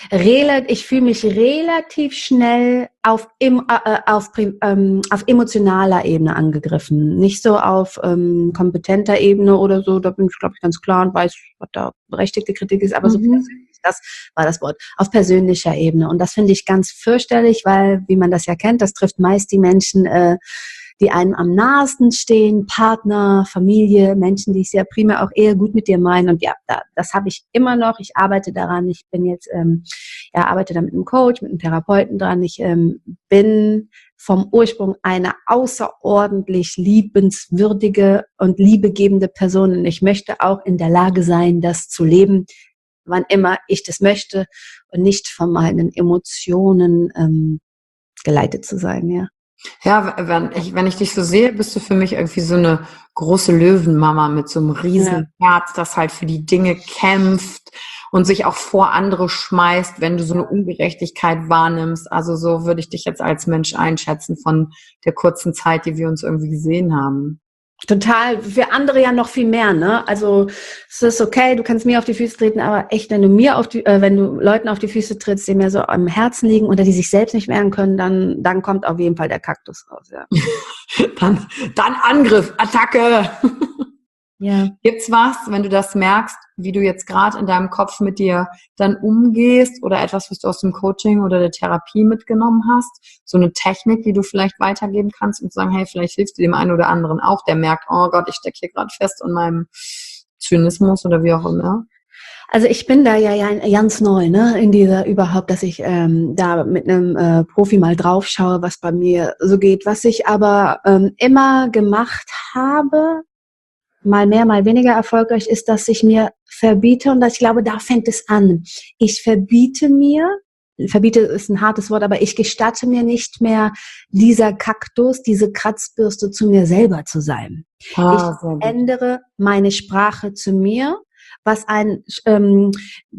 ich fühle mich relativ schnell auf, im, äh, auf, ähm, auf emotionaler Ebene angegriffen. Nicht so auf ähm, kompetenter Ebene oder so, da bin ich, glaube ich, ganz klar und weiß, was da berechtigte Kritik ist, aber mhm. so persönlich, das war das Wort, auf persönlicher Ebene. Und das finde ich ganz fürchterlich, weil, wie man das ja kennt, das trifft meist die Menschen, äh, die einem am nahesten stehen, Partner, Familie, Menschen, die ich sehr primär auch eher gut mit dir meinen. Und ja, da, das habe ich immer noch. Ich arbeite daran. Ich bin jetzt, ähm, ja, arbeite da mit einem Coach, mit einem Therapeuten dran. Ich ähm, bin vom Ursprung eine außerordentlich liebenswürdige und liebegebende Person. Und ich möchte auch in der Lage sein, das zu leben, wann immer ich das möchte und nicht von meinen Emotionen ähm, geleitet zu sein, ja. Ja, wenn ich, wenn ich dich so sehe, bist du für mich irgendwie so eine große Löwenmama mit so einem riesen ja. Herz, das halt für die Dinge kämpft und sich auch vor andere schmeißt, wenn du so eine Ungerechtigkeit wahrnimmst. Also so würde ich dich jetzt als Mensch einschätzen von der kurzen Zeit, die wir uns irgendwie gesehen haben. Total, für andere ja noch viel mehr, ne? Also es ist okay, du kannst mir auf die Füße treten, aber echt, wenn du mir auf die, äh, wenn du Leuten auf die Füße trittst, die mir so am Herzen liegen oder die sich selbst nicht wehren können, dann, dann kommt auf jeden Fall der Kaktus raus, ja. dann, dann Angriff, Attacke. Ja. Gibt's was, wenn du das merkst, wie du jetzt gerade in deinem Kopf mit dir dann umgehst oder etwas, was du aus dem Coaching oder der Therapie mitgenommen hast? So eine Technik, die du vielleicht weitergeben kannst und sagen, hey, vielleicht hilfst du dem einen oder anderen auch, der merkt, oh Gott, ich stecke hier gerade fest in meinem Zynismus oder wie auch immer. Also ich bin da ja ganz neu, ne, in dieser überhaupt, dass ich ähm, da mit einem äh, Profi mal drauf schaue, was bei mir so geht. Was ich aber ähm, immer gemacht habe, mal mehr, mal weniger erfolgreich, ist, dass ich mir verbiete, und ich glaube, da fängt es an. Ich verbiete mir, verbiete ist ein hartes Wort, aber ich gestatte mir nicht mehr, dieser Kaktus, diese Kratzbürste zu mir selber zu sein. Ah, ich ändere meine Sprache zu mir, was eine ähm,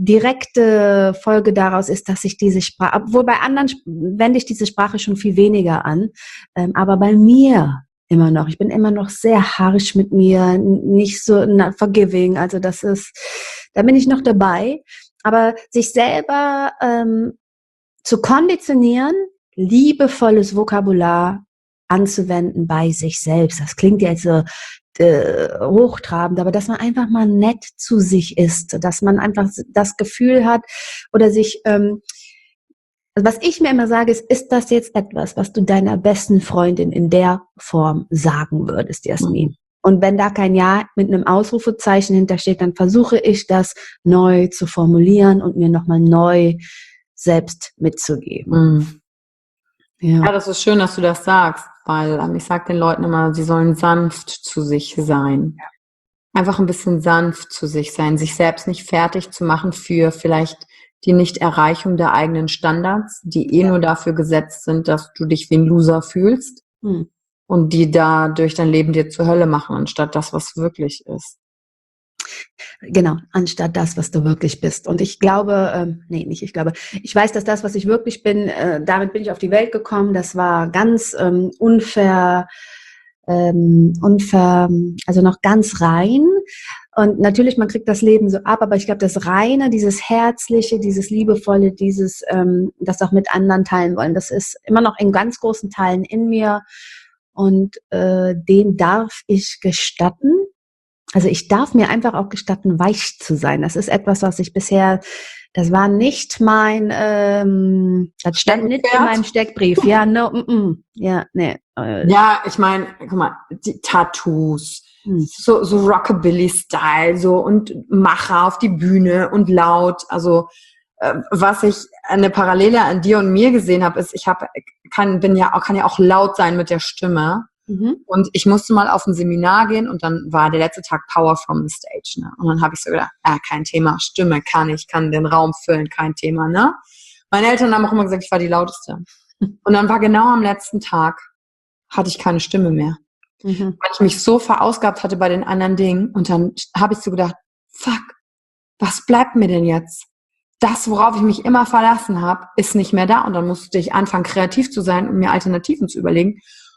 direkte Folge daraus ist, dass ich diese Sprache, obwohl bei anderen wende ich diese Sprache schon viel weniger an, ähm, aber bei mir immer noch. Ich bin immer noch sehr harsh mit mir, nicht so not forgiving. Also das ist, da bin ich noch dabei. Aber sich selber ähm, zu konditionieren, liebevolles Vokabular anzuwenden bei sich selbst. Das klingt jetzt so äh, hochtrabend, aber dass man einfach mal nett zu sich ist, dass man einfach das Gefühl hat oder sich ähm, Also was ich mir immer sage, ist, ist das jetzt etwas, was du deiner besten Freundin in der Form sagen würdest, Jasmin? Mhm. Und wenn da kein Ja mit einem Ausrufezeichen hintersteht, dann versuche ich das neu zu formulieren und mir nochmal neu selbst mitzugeben. Mhm. Ja. ja, das ist schön, dass du das sagst, weil ich sage den Leuten immer, sie sollen sanft zu sich sein. Ja. Einfach ein bisschen sanft zu sich sein, sich selbst nicht fertig zu machen für vielleicht die Nichterreichung der eigenen Standards, die eh Ja. nur dafür gesetzt sind, dass du dich wie ein Loser fühlst Hm. und die da durch dein Leben dir zur Hölle machen, anstatt das, was wirklich ist. Genau, anstatt das, was du wirklich bist. Und ich glaube, ähm, nee, nicht ich glaube, ich weiß, dass das, was ich wirklich bin, äh, damit bin ich auf die Welt gekommen. Das war ganz ähm, unfair, ähm, unfair, also noch ganz rein. Und natürlich, man kriegt das Leben so ab, aber ich glaube, das Reine, dieses Herzliche, dieses Liebevolle, dieses, ähm, das auch mit anderen teilen wollen, das ist immer noch in ganz großen Teilen in mir. Und äh, den darf ich gestatten. Also ich darf mir einfach auch gestatten, weich zu sein. Das ist etwas, was ich bisher, das war nicht mein, ähm, das stand nicht in meinem Steckbrief. Ja, no, mm, mm. ja, nee. Äh, Ja, ich meine, guck mal, die Tattoos, hm. so, so Rockabilly-Style, so und Macher auf die Bühne und laut. Also äh, was ich eine Parallele an dir und mir gesehen habe, ist, ich habe kann bin ja auch kann ja auch laut sein mit der Stimme. Mhm. Und ich musste mal auf ein Seminar gehen und dann war der letzte Tag Power from the Stage, ne? Und dann habe ich so gedacht, ah, kein Thema, Stimme kann ich, kann den Raum füllen, kein Thema, ne? Meine Eltern haben auch immer gesagt, ich war die lauteste. Und dann war genau am letzten Tag, hatte ich keine Stimme mehr. Mhm. Weil ich mich so verausgabt hatte bei den anderen Dingen. Und dann habe ich so gedacht, fuck, was bleibt mir denn jetzt? Das, worauf ich mich immer verlassen habe, ist nicht mehr da. Und dann musste ich anfangen, kreativ zu sein und mir Alternativen zu überlegen.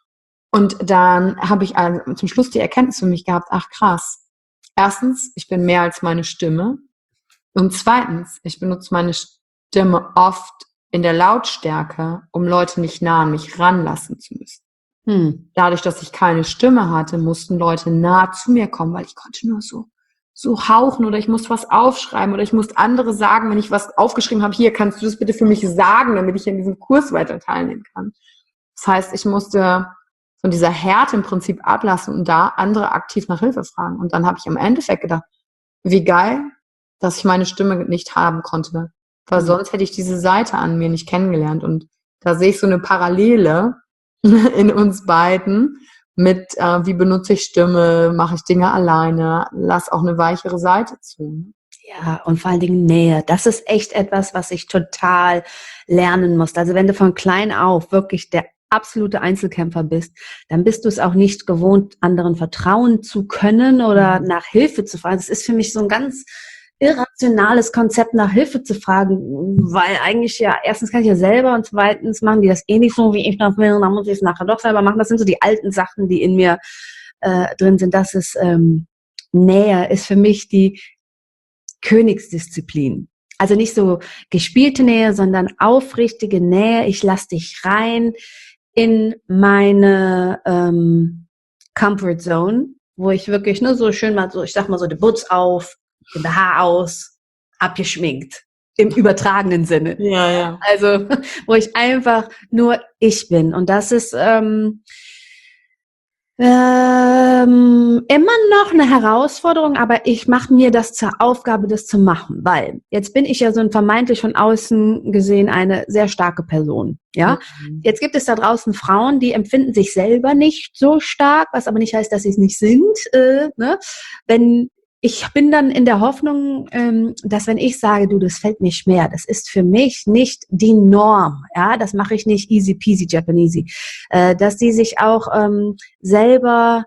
Und dann habe ich also zum Schluss die Erkenntnis für mich gehabt, ach krass, erstens, ich bin mehr als meine Stimme. Und zweitens, ich benutze meine Stimme oft in der Lautstärke, um Leute nicht nah an mich ranlassen zu müssen. Hm. Dadurch, dass ich keine Stimme hatte, mussten Leute nah zu mir kommen, weil ich konnte nur so, so hauchen oder ich musste was aufschreiben oder ich musste andere sagen, wenn ich was aufgeschrieben habe, hier, kannst du das bitte für mich sagen, damit ich in diesem Kurs weiter teilnehmen kann. Das heißt, ich musste von dieser Härte im Prinzip ablassen und da andere aktiv nach Hilfe fragen. Und dann habe ich im Endeffekt gedacht, wie geil, dass ich meine Stimme nicht haben konnte. Weil Mhm. sonst hätte ich diese Seite an mir nicht kennengelernt. Und da sehe ich so eine Parallele in uns beiden mit, äh, wie benutze ich Stimme, mache ich Dinge alleine, lass auch eine weichere Seite zu. Ja, und vor allen Dingen Nähe. Das ist echt etwas, was ich total lernen muss. Also wenn du von klein auf wirklich der absolute Einzelkämpfer bist, dann bist du es auch nicht gewohnt, anderen vertrauen zu können oder Mhm. nach Hilfe zu fragen. Das ist für mich so ein ganz irrationales Konzept, nach Hilfe zu fragen, weil eigentlich ja, erstens kann ich ja selber und zweitens machen die das eh nicht so, wie ich das will, und dann muss ich es nachher doch selber machen. Das sind so die alten Sachen, die in mir äh, drin sind. Das ist ähm, Nähe, ist für mich die Königsdisziplin. Also nicht so gespielte Nähe, sondern aufrichtige Nähe. Ich lasse dich rein in meine ähm, Comfort Zone, wo ich wirklich nur so schön mal so, ich sag mal so, die Butz auf, den B H aus, abgeschminkt. Im übertragenen Sinne. Ja, ja. Also, wo ich einfach nur ich bin. Und das ist ähm, ähm, immer noch eine Herausforderung, aber ich mache mir das zur Aufgabe, das zu machen, weil jetzt bin ich ja so ein vermeintlich von außen gesehen eine sehr starke Person, ja. Mhm. Jetzt gibt es da draußen Frauen, die empfinden sich selber nicht so stark, was aber nicht heißt, dass sie es nicht sind, äh, ne? Wenn ich bin dann in der Hoffnung, ähm, dass wenn ich sage, du, das fällt mir schwer, das ist für mich nicht die Norm, ja, das mache ich nicht easy peasy Japanesey, äh, dass die sich auch ähm, selber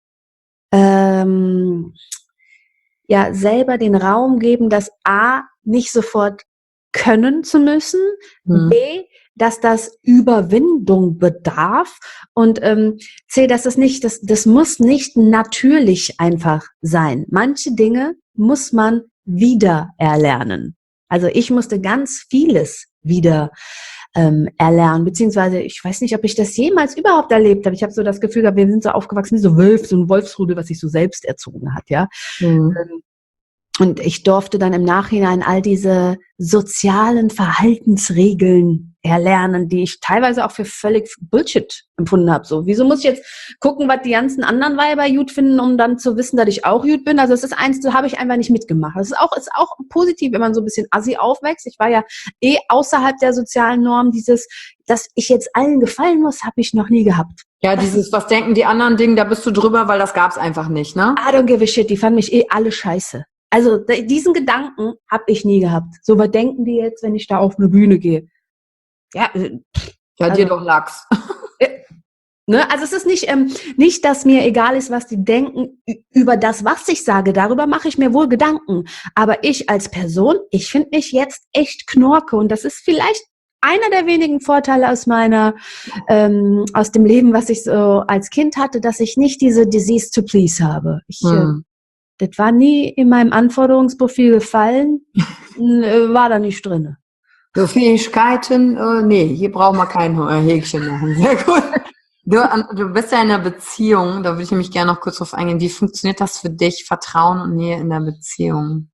ähm, ja selber den Raum geben, das A nicht sofort können zu müssen, Mhm. B, dass das Überwindung bedarf und ähm, C, dass das nicht, das, das muss nicht natürlich einfach sein. Manche Dinge muss man wieder erlernen. Also ich musste ganz vieles wieder ähm, erlernen, beziehungsweise ich weiß nicht, ob ich das jemals überhaupt erlebt habe. Ich habe so das Gefühl gehabt, wir sind so aufgewachsen wie so Wölfe, so ein Wolfsrudel, was sich so selbst erzogen hat, ja. Mhm. Und ich durfte dann im Nachhinein all diese sozialen Verhaltensregeln erlernen, die ich teilweise auch für völlig Bullshit empfunden habe. So, wieso muss ich jetzt gucken, was die ganzen anderen Weiber gut finden, um dann zu wissen, dass ich auch gut bin? Also es ist eins, das habe ich einfach nicht mitgemacht. Das ist auch, ist auch positiv, wenn man so ein bisschen assi aufwächst. Ich war ja eh außerhalb der sozialen Norm. Dieses, dass ich jetzt allen gefallen muss, habe ich noch nie gehabt. Ja, dieses, was denken die anderen Dinge, da bist du drüber, weil das gab's einfach nicht, ne? I don't give a shit, die fanden mich eh alle scheiße. Also diesen Gedanken habe ich nie gehabt. So, was denken die jetzt, wenn ich da auf eine Bühne gehe? Ja, ja also, dir doch Lachs. Ne? Also es ist nicht, ähm, nicht, dass mir egal ist, was die denken über das, was ich sage. Darüber mache ich mir wohl Gedanken. Aber ich als Person, ich finde mich jetzt echt knorke. Und das ist vielleicht einer der wenigen Vorteile aus meiner, ähm, aus dem Leben, was ich so als Kind hatte, dass ich nicht diese Disease to please habe. Ich, hm. äh, das war nie in meinem Anforderungsprofil gefallen, äh, war da nicht drin. So Fähigkeiten, äh, nee, hier brauchen wir kein äh, Häkchen machen. Sehr gut. Du, du bist ja in einer Beziehung, da würde ich nämlich gerne noch kurz drauf eingehen. Wie funktioniert das für dich, Vertrauen und Nähe in der Beziehung?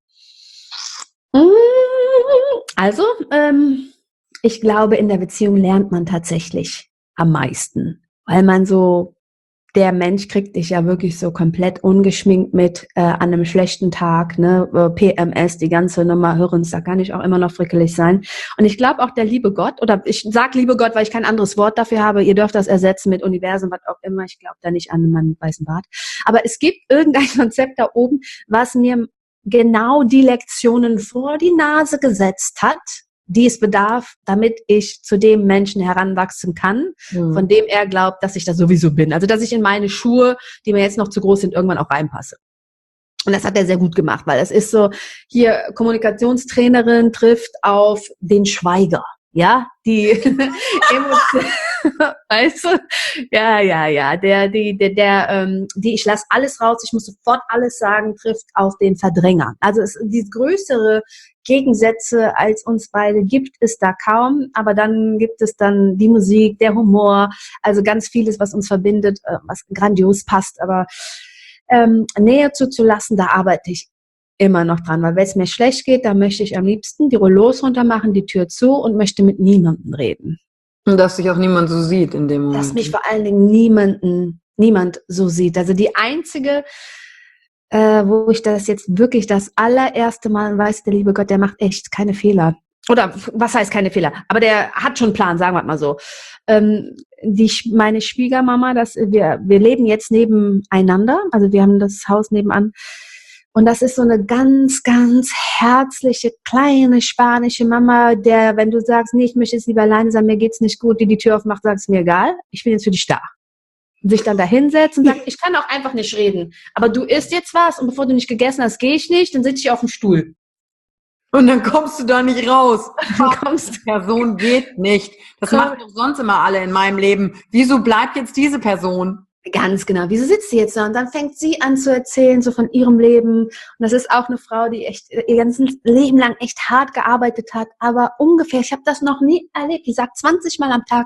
Also, ähm, ich glaube, in der Beziehung lernt man tatsächlich am meisten, weil man so, der Mensch kriegt dich ja wirklich so komplett ungeschminkt mit äh, an einem schlechten Tag, ne, P M S, die ganze Nummer, Hörens, da kann ich auch immer noch frickelig sein. Und ich glaube auch der liebe Gott, oder ich sag liebe Gott, weil ich kein anderes Wort dafür habe, ihr dürft das ersetzen mit Universum, was auch immer, ich glaube da nicht an einen Mann mit weißen Bart. Aber es gibt irgendein Konzept da oben, was mir genau die Lektionen vor die Nase gesetzt hat, die es bedarf, damit ich zu dem Menschen heranwachsen kann, hm. von dem er glaubt, dass ich da sowieso bin. Also, dass ich in meine Schuhe, die mir jetzt noch zu groß sind, irgendwann auch reinpasse. Und das hat er sehr gut gemacht, weil es ist so, hier Kommunikationstrainerin trifft auf den Schweiger, ja, die Emotion, weißt du, ja, ja, ja, der, die, der, der, ähm, die, ich lasse alles raus, ich muss sofort alles sagen, trifft auf den Verdränger. Also es die größere Gegensätze als uns beide gibt es da kaum, aber dann gibt es dann die Musik, der Humor, also ganz vieles, was uns verbindet, was grandios passt, aber ähm, Nähe zuzulassen, da arbeite ich immer noch dran, weil wenn es mir schlecht geht, dann möchte ich am liebsten die Rollos runter machen, die Tür zu und möchte mit niemandem reden. Und dass sich auch niemand so sieht in dem Moment. Dass mich vor allen Dingen niemanden, niemand so sieht. Also die einzige, äh, wo ich das jetzt wirklich das allererste Mal weiß, der liebe Gott, der macht echt keine Fehler. Oder was heißt keine Fehler? Aber der hat schon einen Plan, sagen wir mal so. Ähm, die, meine Schwiegermama, das, wir, wir leben jetzt nebeneinander, also wir haben das Haus nebenan. Und das ist so eine ganz, ganz herzliche, kleine spanische Mama, der, wenn du sagst, nee, ich möchte jetzt lieber alleine sein, mir geht's nicht gut, die die Tür aufmacht, sagt es mir egal, ich bin jetzt für dich da. Und sich dann da hinsetzt und sagt, ich kann auch einfach nicht reden, aber du isst jetzt was und bevor du nicht gegessen hast, gehe ich nicht, dann sitze ich auf dem Stuhl. Und dann kommst du da nicht raus. Dann kommst die Person geht nicht. Das Komm. machen doch sonst immer alle in meinem Leben. Wieso bleibt jetzt diese Person? Ganz genau. Wieso sitzt sie jetzt da? Und dann fängt sie an zu erzählen, so von ihrem Leben. Und das ist auch eine Frau, die echt ihr ganzes Leben lang echt hart gearbeitet hat. Aber ungefähr, ich habe das noch nie erlebt. Die sagt zwanzig Mal am Tag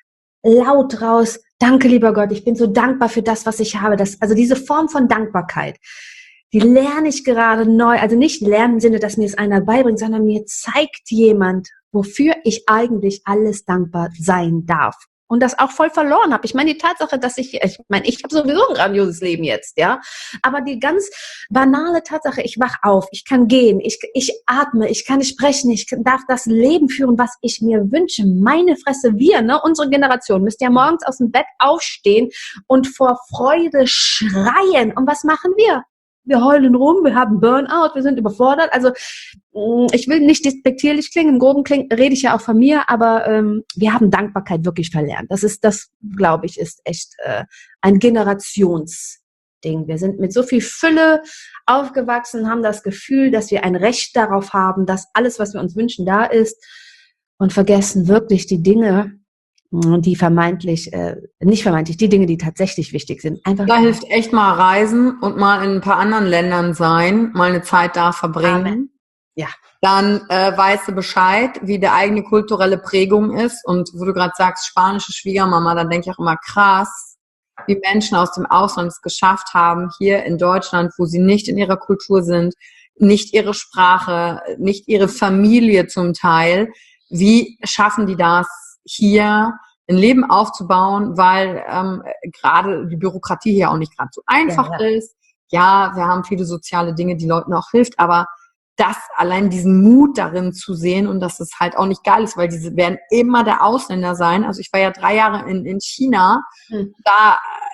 laut raus, danke, lieber Gott, ich bin so dankbar für das, was ich habe. Das, also diese Form von Dankbarkeit, die lerne ich gerade neu. Also nicht lernen im Sinne, dass mir es einer beibringt, sondern mir zeigt jemand, wofür ich eigentlich alles dankbar sein darf. Und das auch voll verloren habe. Ich meine, die Tatsache, dass ich, ich meine, ich habe sowieso ein grandioses Leben jetzt, ja. Aber die ganz banale Tatsache, ich wach auf, ich kann gehen, ich, ich atme, ich kann sprechen, ich darf das Leben führen, was ich mir wünsche. Meine Fresse, wir, ne, unsere Generation, müsst ja morgens aus dem Bett aufstehen und vor Freude schreien. Und was machen wir? Wir heulen rum, wir haben Burnout, wir sind überfordert. Also ich will nicht despektierlich klingen, im Groben klingen, rede ich ja auch von mir, aber ähm, wir haben Dankbarkeit wirklich verlernt. Das ist, das glaube ich, ist echt äh, ein Generationsding. Wir sind mit so viel Fülle aufgewachsen, haben das Gefühl, dass wir ein Recht darauf haben, dass alles, was wir uns wünschen, da ist und vergessen wirklich die Dinge, die vermeintlich, äh, nicht vermeintlich, die Dinge, die tatsächlich wichtig sind. Einfach da hilft echt mal reisen und mal in ein paar anderen Ländern sein, mal eine Zeit da verbringen. Amen. Ja. Dann äh, weißt du Bescheid, wie der eigene kulturelle Prägung ist. Und wo du gerade sagst, spanische Schwiegermama, dann denke ich auch immer krass, wie Menschen aus dem Ausland es geschafft haben, hier in Deutschland, wo sie nicht in ihrer Kultur sind, nicht ihre Sprache, nicht ihre Familie zum Teil. Wie schaffen die das, hier ein Leben aufzubauen, weil ähm, gerade die Bürokratie hier auch nicht gerade so einfach ja, ja. ist. Ja, wir haben viele soziale Dinge, die Leuten auch hilft, aber das allein diesen Mut darin zu sehen und dass es halt auch nicht geil ist, weil diese werden immer der Ausländer sein. Also ich war ja drei Jahre in, in China, hm. da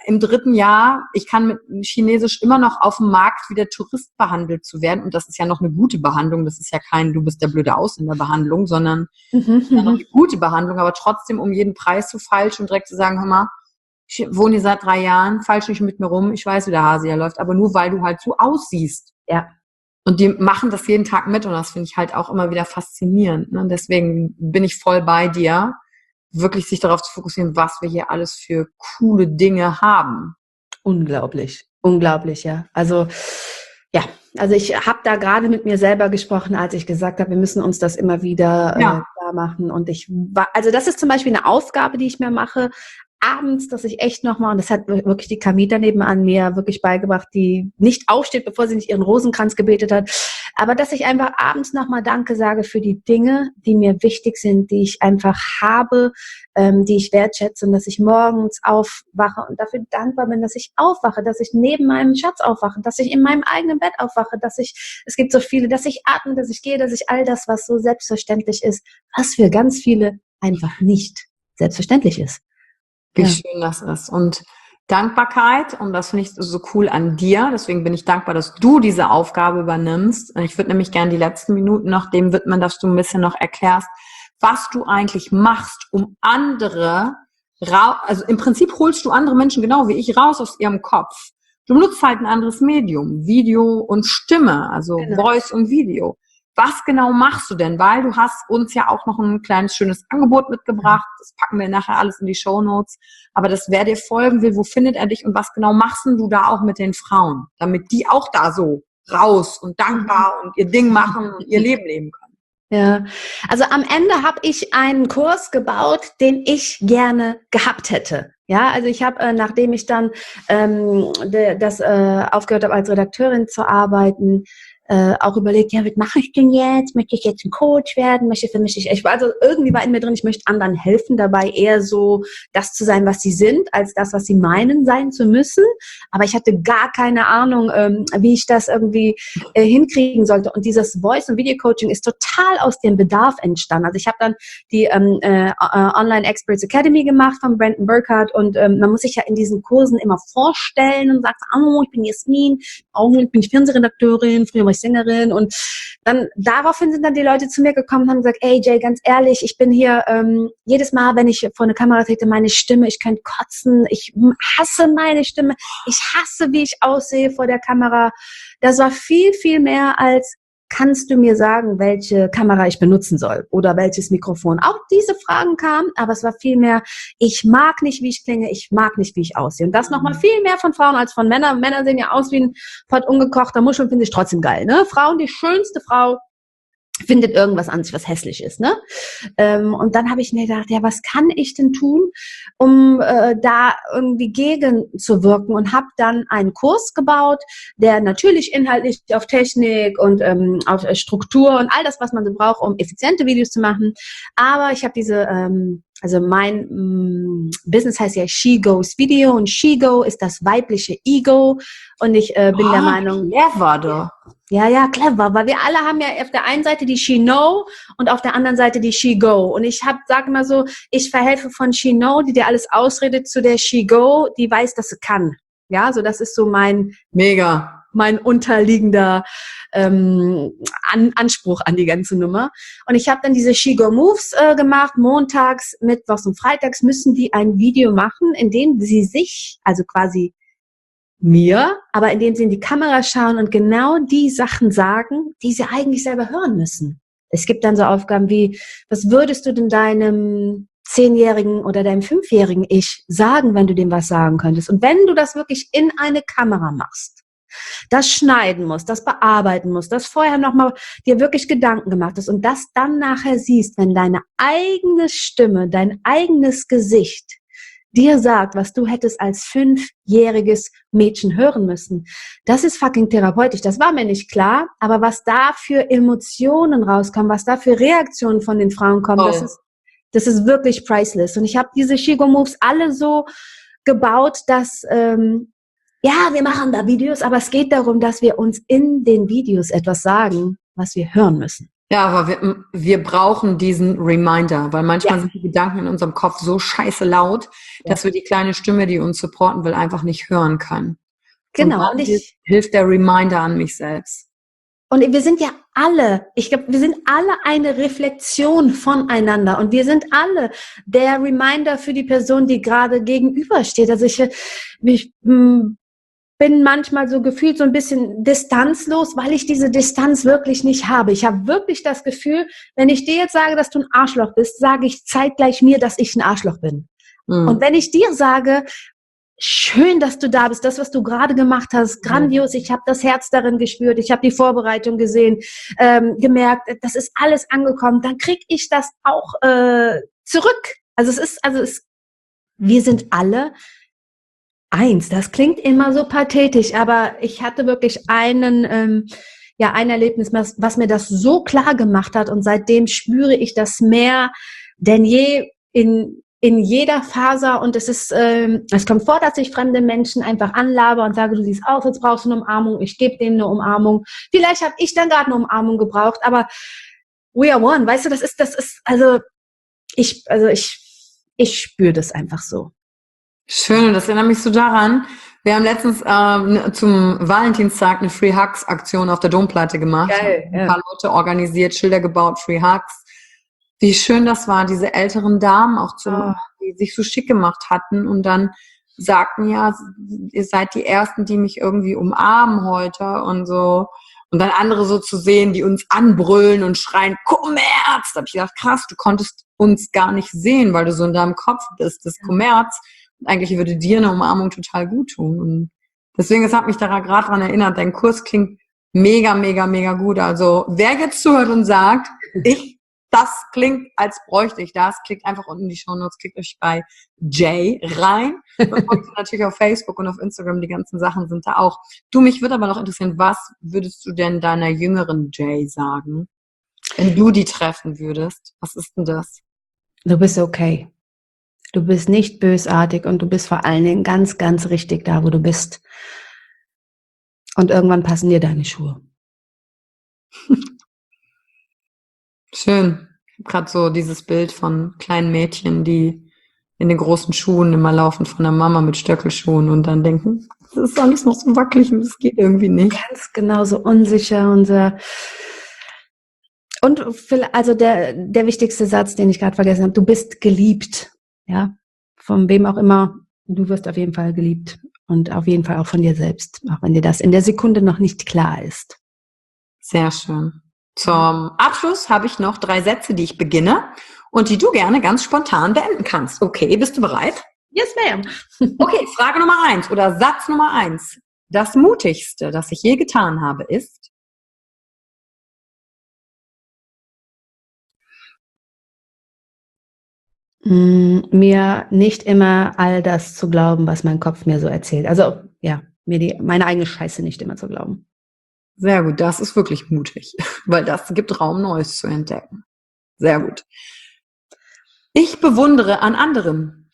im dritten Jahr, ich kann mit Chinesisch immer noch auf dem Markt wie der Tourist behandelt zu werden. Und das ist ja noch eine gute Behandlung. Das ist ja kein, du bist der blöde Ausländer-Behandlung, sondern Mhm, ja noch mhm. eine gute Behandlung. Aber trotzdem um jeden Preis zu falsch und direkt zu sagen, hör mal, ich wohne hier seit drei Jahren, falsch nicht mit mir rum. Ich weiß, wie der Hase hier läuft. Aber nur, weil du halt so aussiehst. Ja. Und die machen das jeden Tag mit. Und das finde ich halt auch immer wieder faszinierend. Ne? Deswegen bin ich voll bei dir, wirklich sich darauf zu fokussieren, was wir hier alles für coole Dinge haben. Unglaublich, unglaublich, ja. Also ja, also ich habe da gerade mit mir selber gesprochen, als ich gesagt habe, wir müssen uns das immer wieder äh, Ja. klar machen. Und ich war, also das ist zum Beispiel eine Aufgabe, die ich mir mache, abends, dass ich echt nochmal, und das hat wirklich die Kamita nebenan mir wirklich beigebracht, die nicht aufsteht, bevor sie nicht ihren Rosenkranz gebetet hat, aber dass ich einfach abends nochmal Danke sage für die Dinge, die mir wichtig sind, die ich einfach habe, ähm, die ich wertschätze, und dass ich morgens aufwache und dafür dankbar bin, dass ich aufwache, dass ich neben meinem Schatz aufwache, dass ich in meinem eigenen Bett aufwache, dass ich, es gibt so viele, dass ich atme, dass ich gehe, dass ich all das, was so selbstverständlich ist, was für ganz viele einfach nicht selbstverständlich ist. Wie Ja. schön das ist. Und Dankbarkeit, und das finde ich so cool an dir, deswegen bin ich dankbar, dass du diese Aufgabe übernimmst. Und ich würde nämlich gerne die letzten Minuten noch dem widmen, dass du ein bisschen noch erklärst, was du eigentlich machst, um andere, ra- also im Prinzip holst du andere Menschen genau wie ich raus aus ihrem Kopf. Du benutzt halt ein anderes Medium, Video und Stimme, also Genau. Voice und Video. Was genau machst du denn? Weil du hast uns ja auch noch ein kleines, schönes Angebot mitgebracht. Das packen wir nachher alles in die Shownotes. Aber das, wer dir folgen will, wo findet er dich und was genau machst denn du da auch mit den Frauen? Damit die auch da so raus und dankbar und ihr Ding machen und ihr Leben leben können. Ja, also am Ende habe ich einen Kurs gebaut, den ich gerne gehabt hätte. Ja, also ich habe, äh, nachdem ich dann ähm, de, das äh, aufgehört habe, als Redakteurin zu arbeiten, äh, auch überlegt, ja, was mache ich denn jetzt? Möchte ich jetzt ein Coach werden? Möchte für mich, ich, ich war also irgendwie war in mir drin, ich möchte anderen helfen, dabei eher so das zu sein, was sie sind, als das, was sie meinen, sein zu müssen. Aber ich hatte gar keine Ahnung, ähm, wie ich das irgendwie äh, hinkriegen sollte. Und dieses Voice- und Video-Coaching ist total aus dem Bedarf entstanden. Also ich habe dann die ähm, äh, Online Experts Academy gemacht von Brandon Burkhardt, und ähm, man muss sich ja in diesen Kursen immer vorstellen und sagt, oh, ich bin Jasmin, oh, ich bin Fernsehredakteurin, früher war ich Sängerin, und dann daraufhin sind dann die Leute zu mir gekommen und haben gesagt, ey Jay, ganz ehrlich, ich bin hier ähm, jedes Mal, wenn ich vor eine Kamera trete, meine Stimme, ich könnte kotzen, ich hasse meine Stimme, ich hasse, wie ich aussehe vor der Kamera. Das war viel, viel mehr als, kannst du mir sagen, welche Kamera ich benutzen soll oder welches Mikrofon? Auch diese Fragen kamen, aber es war viel mehr, ich mag nicht, wie ich klinge, ich mag nicht, wie ich aussehe. Und das nochmal viel mehr von Frauen als von Männern. Männer sehen ja aus wie ein Pott ungekochter Muscheln, finde ich trotzdem geil, ne? Frauen, die schönste Frau findet irgendwas an sich, was hässlich ist, ne? Ähm, und dann habe ich mir gedacht, ja, was kann ich denn tun, um äh, da irgendwie gegen zu wirken, und habe dann einen Kurs gebaut, der natürlich inhaltlich auf Technik und ähm, auf äh, Struktur und all das, was man so braucht, um effiziente Videos zu machen. Aber ich habe diese, ähm, also mein ähm, Business heißt ja She Goes Video, und She Go ist das weibliche Ego, und ich äh, bin oh, der Meinung, clever, du. ja, ja, clever, weil wir alle haben ja auf der einen Seite die She Know und auf der anderen Seite die She Go. Und ich hab, sag immer so, ich verhelfe von She Know, die dir alles ausredet, zu der She Go, die weiß, dass sie kann. Ja, so das ist so mein Mega. mein unterliegender ähm, an, Anspruch an die ganze Nummer. Und ich habe dann diese She Go Moves äh, gemacht. Montags, Mittwochs und Freitags müssen die ein Video machen, in dem sie sich, also quasi mir, aber indem sie in die Kamera schauen und genau die Sachen sagen, die sie eigentlich selber hören müssen. Es gibt dann so Aufgaben wie, was würdest du denn deinem Zehnjährigen oder deinem Fünfjährigen Ich sagen, wenn du dem was sagen könntest? Und wenn du das wirklich in eine Kamera machst, das schneiden musst, das bearbeiten musst, das vorher nochmal dir wirklich Gedanken gemacht hast und das dann nachher siehst, wenn deine eigene Stimme, dein eigenes Gesicht dir sagt, was du hättest als fünfjähriges Mädchen hören müssen. Das ist fucking therapeutisch. Das war mir nicht klar, aber was da für Emotionen rauskommen, was da für Reaktionen von den Frauen kommen, oh. das ist, das ist wirklich priceless. Und ich habe diese She Go Moves alle so gebaut, dass, ähm, ja, wir machen da Videos, aber es geht darum, dass wir uns in den Videos etwas sagen, was wir hören müssen. Ja, aber wir, wir brauchen diesen Reminder, weil manchmal Ja. sind die Gedanken in unserem Kopf so scheiße laut, Ja. dass wir die kleine Stimme, die uns supporten will, einfach nicht hören können. Und Genau. Und dann hilft, ich, hilft der Reminder an mich selbst. und wir sind ja alle, ich glaube, wir sind alle eine Reflexion voneinander und wir sind alle der Reminder für die Person, die gerade gegenübersteht. Also ich, ich mh, bin manchmal so gefühlt so ein bisschen distanzlos, weil ich diese Distanz wirklich nicht habe. Ich habe wirklich das Gefühl, wenn ich dir jetzt sage, dass du ein Arschloch bist, sage ich zeitgleich mir, dass ich ein Arschloch bin. Mhm. Und wenn ich dir sage, schön, dass du da bist, das, was du gerade gemacht hast, grandios, ich habe das Herz darin gespürt, ich habe die Vorbereitung gesehen, ähm, gemerkt, das ist alles angekommen, dann krieg ich das auch äh, zurück. Also es ist, also es, wir sind alle eins. Das klingt immer so pathetisch, aber ich hatte wirklich einen, ähm, ja, ein Erlebnis, was, was mir das so klar gemacht hat und seitdem spüre ich das mehr denn je in in jeder Faser und es ist, ähm, es kommt vor, dass ich fremde Menschen einfach anlabe und sage, du siehst aus, jetzt brauchst du eine Umarmung, ich gebe dem eine Umarmung. Vielleicht habe ich dann gerade eine Umarmung gebraucht, aber we are one, weißt du, das ist, das ist, also ich, also ich, ich spüre das einfach so. Schön, und das erinnert mich so daran, wir haben letztens ähm, zum Valentinstag eine Free Hugs Aktion auf der Domplatte gemacht. Geil, Ein ja. paar Leute organisiert, Schilder gebaut, Free Hugs. Wie schön das war, diese älteren Damen auch zu Oh. die sich so schick gemacht hatten und dann sagten, ja, ihr seid die Ersten, die mich irgendwie umarmen heute und so. Und dann andere so zu sehen, die uns anbrüllen und schreien, Kommerz! Da habe ich gedacht, krass, du konntest uns gar nicht sehen, weil du so in deinem Kopf bist, das Kommerz. Und eigentlich würde dir eine Umarmung total gut tun. Und deswegen, es hat mich daran gerade daran erinnert, dein Kurs klingt mega, mega, mega gut. Also wer jetzt zuhört und sagt, ich, das klingt, als bräuchte ich das, klickt einfach unten in die Shownotes, klickt euch bei Jay rein. Und folgt natürlich auf Facebook und auf Instagram, die ganzen Sachen sind da auch. Du, mich würde aber noch interessieren, was würdest du denn deiner jüngeren Jay sagen, wenn du die treffen würdest? Was ist denn das? Du bist okay. Du bist nicht bösartig und du bist vor allen Dingen ganz, ganz richtig da, wo du bist. Und irgendwann passen dir deine Schuhe. Schön. Ich habe gerade so dieses Bild von kleinen Mädchen, die in den großen Schuhen immer laufen von der Mama mit Stöckelschuhen und dann denken, das ist alles noch so wackelig und das geht irgendwie nicht. Ganz genau so unsicher und sehr. Und also der, der wichtigste Satz, den ich gerade vergessen habe, du bist geliebt. Ja, von wem auch immer, du wirst auf jeden Fall geliebt und auf jeden Fall auch von dir selbst, auch wenn dir das in der Sekunde noch nicht klar ist. Sehr schön. Zum Abschluss habe ich noch drei Sätze, die ich beginne und die du gerne ganz spontan beenden kannst. Okay, bist du bereit? Yes, ma'am. Okay, Frage Nummer eins oder Satz Nummer eins. Das Mutigste, das ich je getan habe, ist? Mir nicht immer all das zu glauben, was mein Kopf mir so erzählt. Also ja, mir die meine eigene Scheiße nicht immer zu glauben. Sehr gut, das ist wirklich mutig, weil das gibt Raum, Neues zu entdecken. Sehr gut. Ich bewundere an anderen.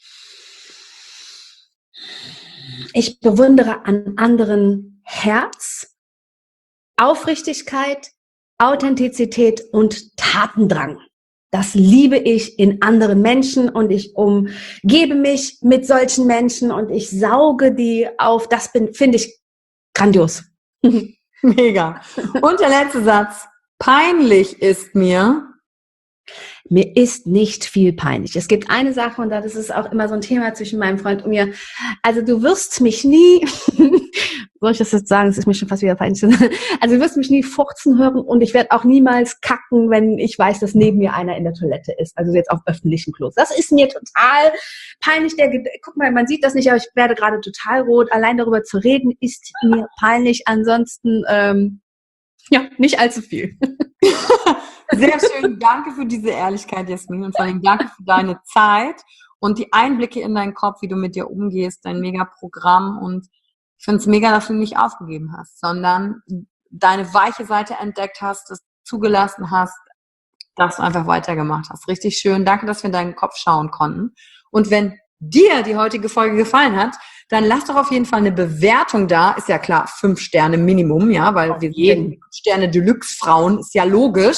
Ich bewundere an anderen Herz, Aufrichtigkeit, Authentizität und Tatendrang. Das liebe ich in anderen Menschen und ich umgebe mich mit solchen Menschen und ich sauge die auf. Das bin, finde ich grandios. Mega. Und der letzte Satz. Peinlich ist mir. Mir ist nicht viel peinlich. Es gibt eine Sache und das ist auch immer so ein Thema zwischen meinem Freund und mir. Also du wirst mich nie, soll ich das jetzt sagen, es ist mir schon fast wieder peinlich. Also du wirst mich nie furzen hören und ich werde auch niemals kacken, wenn ich weiß, dass neben mir einer in der Toilette ist. Also jetzt auf öffentlichen Klos. Das ist mir total peinlich. Der, guck mal, man sieht das nicht, aber ich werde gerade total rot. Allein darüber zu reden ist mir peinlich. Ansonsten, ähm, ja, nicht allzu viel. Sehr schön. Danke für diese Ehrlichkeit, Jasmin. Und vor allem danke für deine Zeit und die Einblicke in deinen Kopf, wie du mit dir umgehst, dein Mega-Programm. Und ich finde es mega, dass du nicht aufgegeben hast, sondern deine weiche Seite entdeckt hast, es zugelassen hast, dass du einfach weitergemacht hast. Richtig schön. Danke, dass wir in deinen Kopf schauen konnten. Und wenn dir die heutige Folge gefallen hat, dann lass doch auf jeden Fall eine Bewertung da. Ist ja klar, fünf Sterne Minimum, ja, weil Auf wir jeden. sind Sterne Deluxe Frauen, ist ja logisch.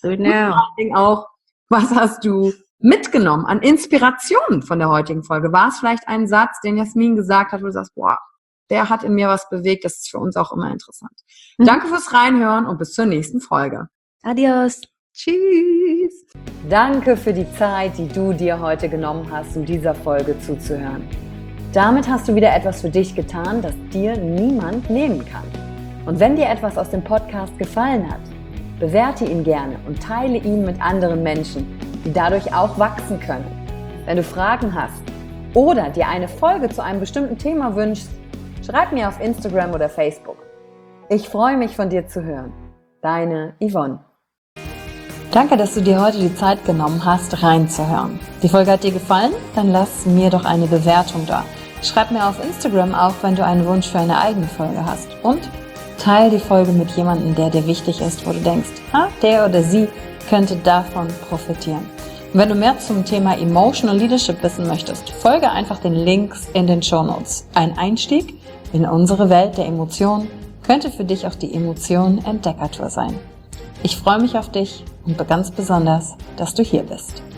Genau. Vor allen Dingen auch, was hast du mitgenommen an Inspiration von der heutigen Folge? War es vielleicht ein Satz, den Jasmin gesagt hat, wo du sagst, boah, der hat in mir was bewegt, das ist für uns auch immer interessant. Mhm. Danke fürs Reinhören und bis zur nächsten Folge. Adios. Tschüss. Danke für die Zeit, die du dir heute genommen hast, um dieser Folge zuzuhören. Damit hast du wieder etwas für dich getan, das dir niemand nehmen kann. Und wenn dir etwas aus dem Podcast gefallen hat, bewerte ihn gerne und teile ihn mit anderen Menschen, die dadurch auch wachsen können. Wenn du Fragen hast oder dir eine Folge zu einem bestimmten Thema wünschst, schreib mir auf Instagram oder Facebook. Ich freue mich, von dir zu hören. Deine Yvonne. Danke, dass du dir heute die Zeit genommen hast, reinzuhören. Die Folge hat dir gefallen? Dann lass mir doch eine Bewertung da. Schreib mir auf Instagram auch, wenn du einen Wunsch für eine eigene Folge hast. Und teile die Folge mit jemandem, der dir wichtig ist, wo du denkst, ah, der oder sie könnte davon profitieren. Und wenn du mehr zum Thema Emotional Leadership wissen möchtest, folge einfach den Links in den Shownotes. Ein Einstieg in unsere Welt der Emotionen könnte für dich auch die Emotionen-Entdeckertour sein. Ich freue mich auf dich und ganz besonders, dass du hier bist.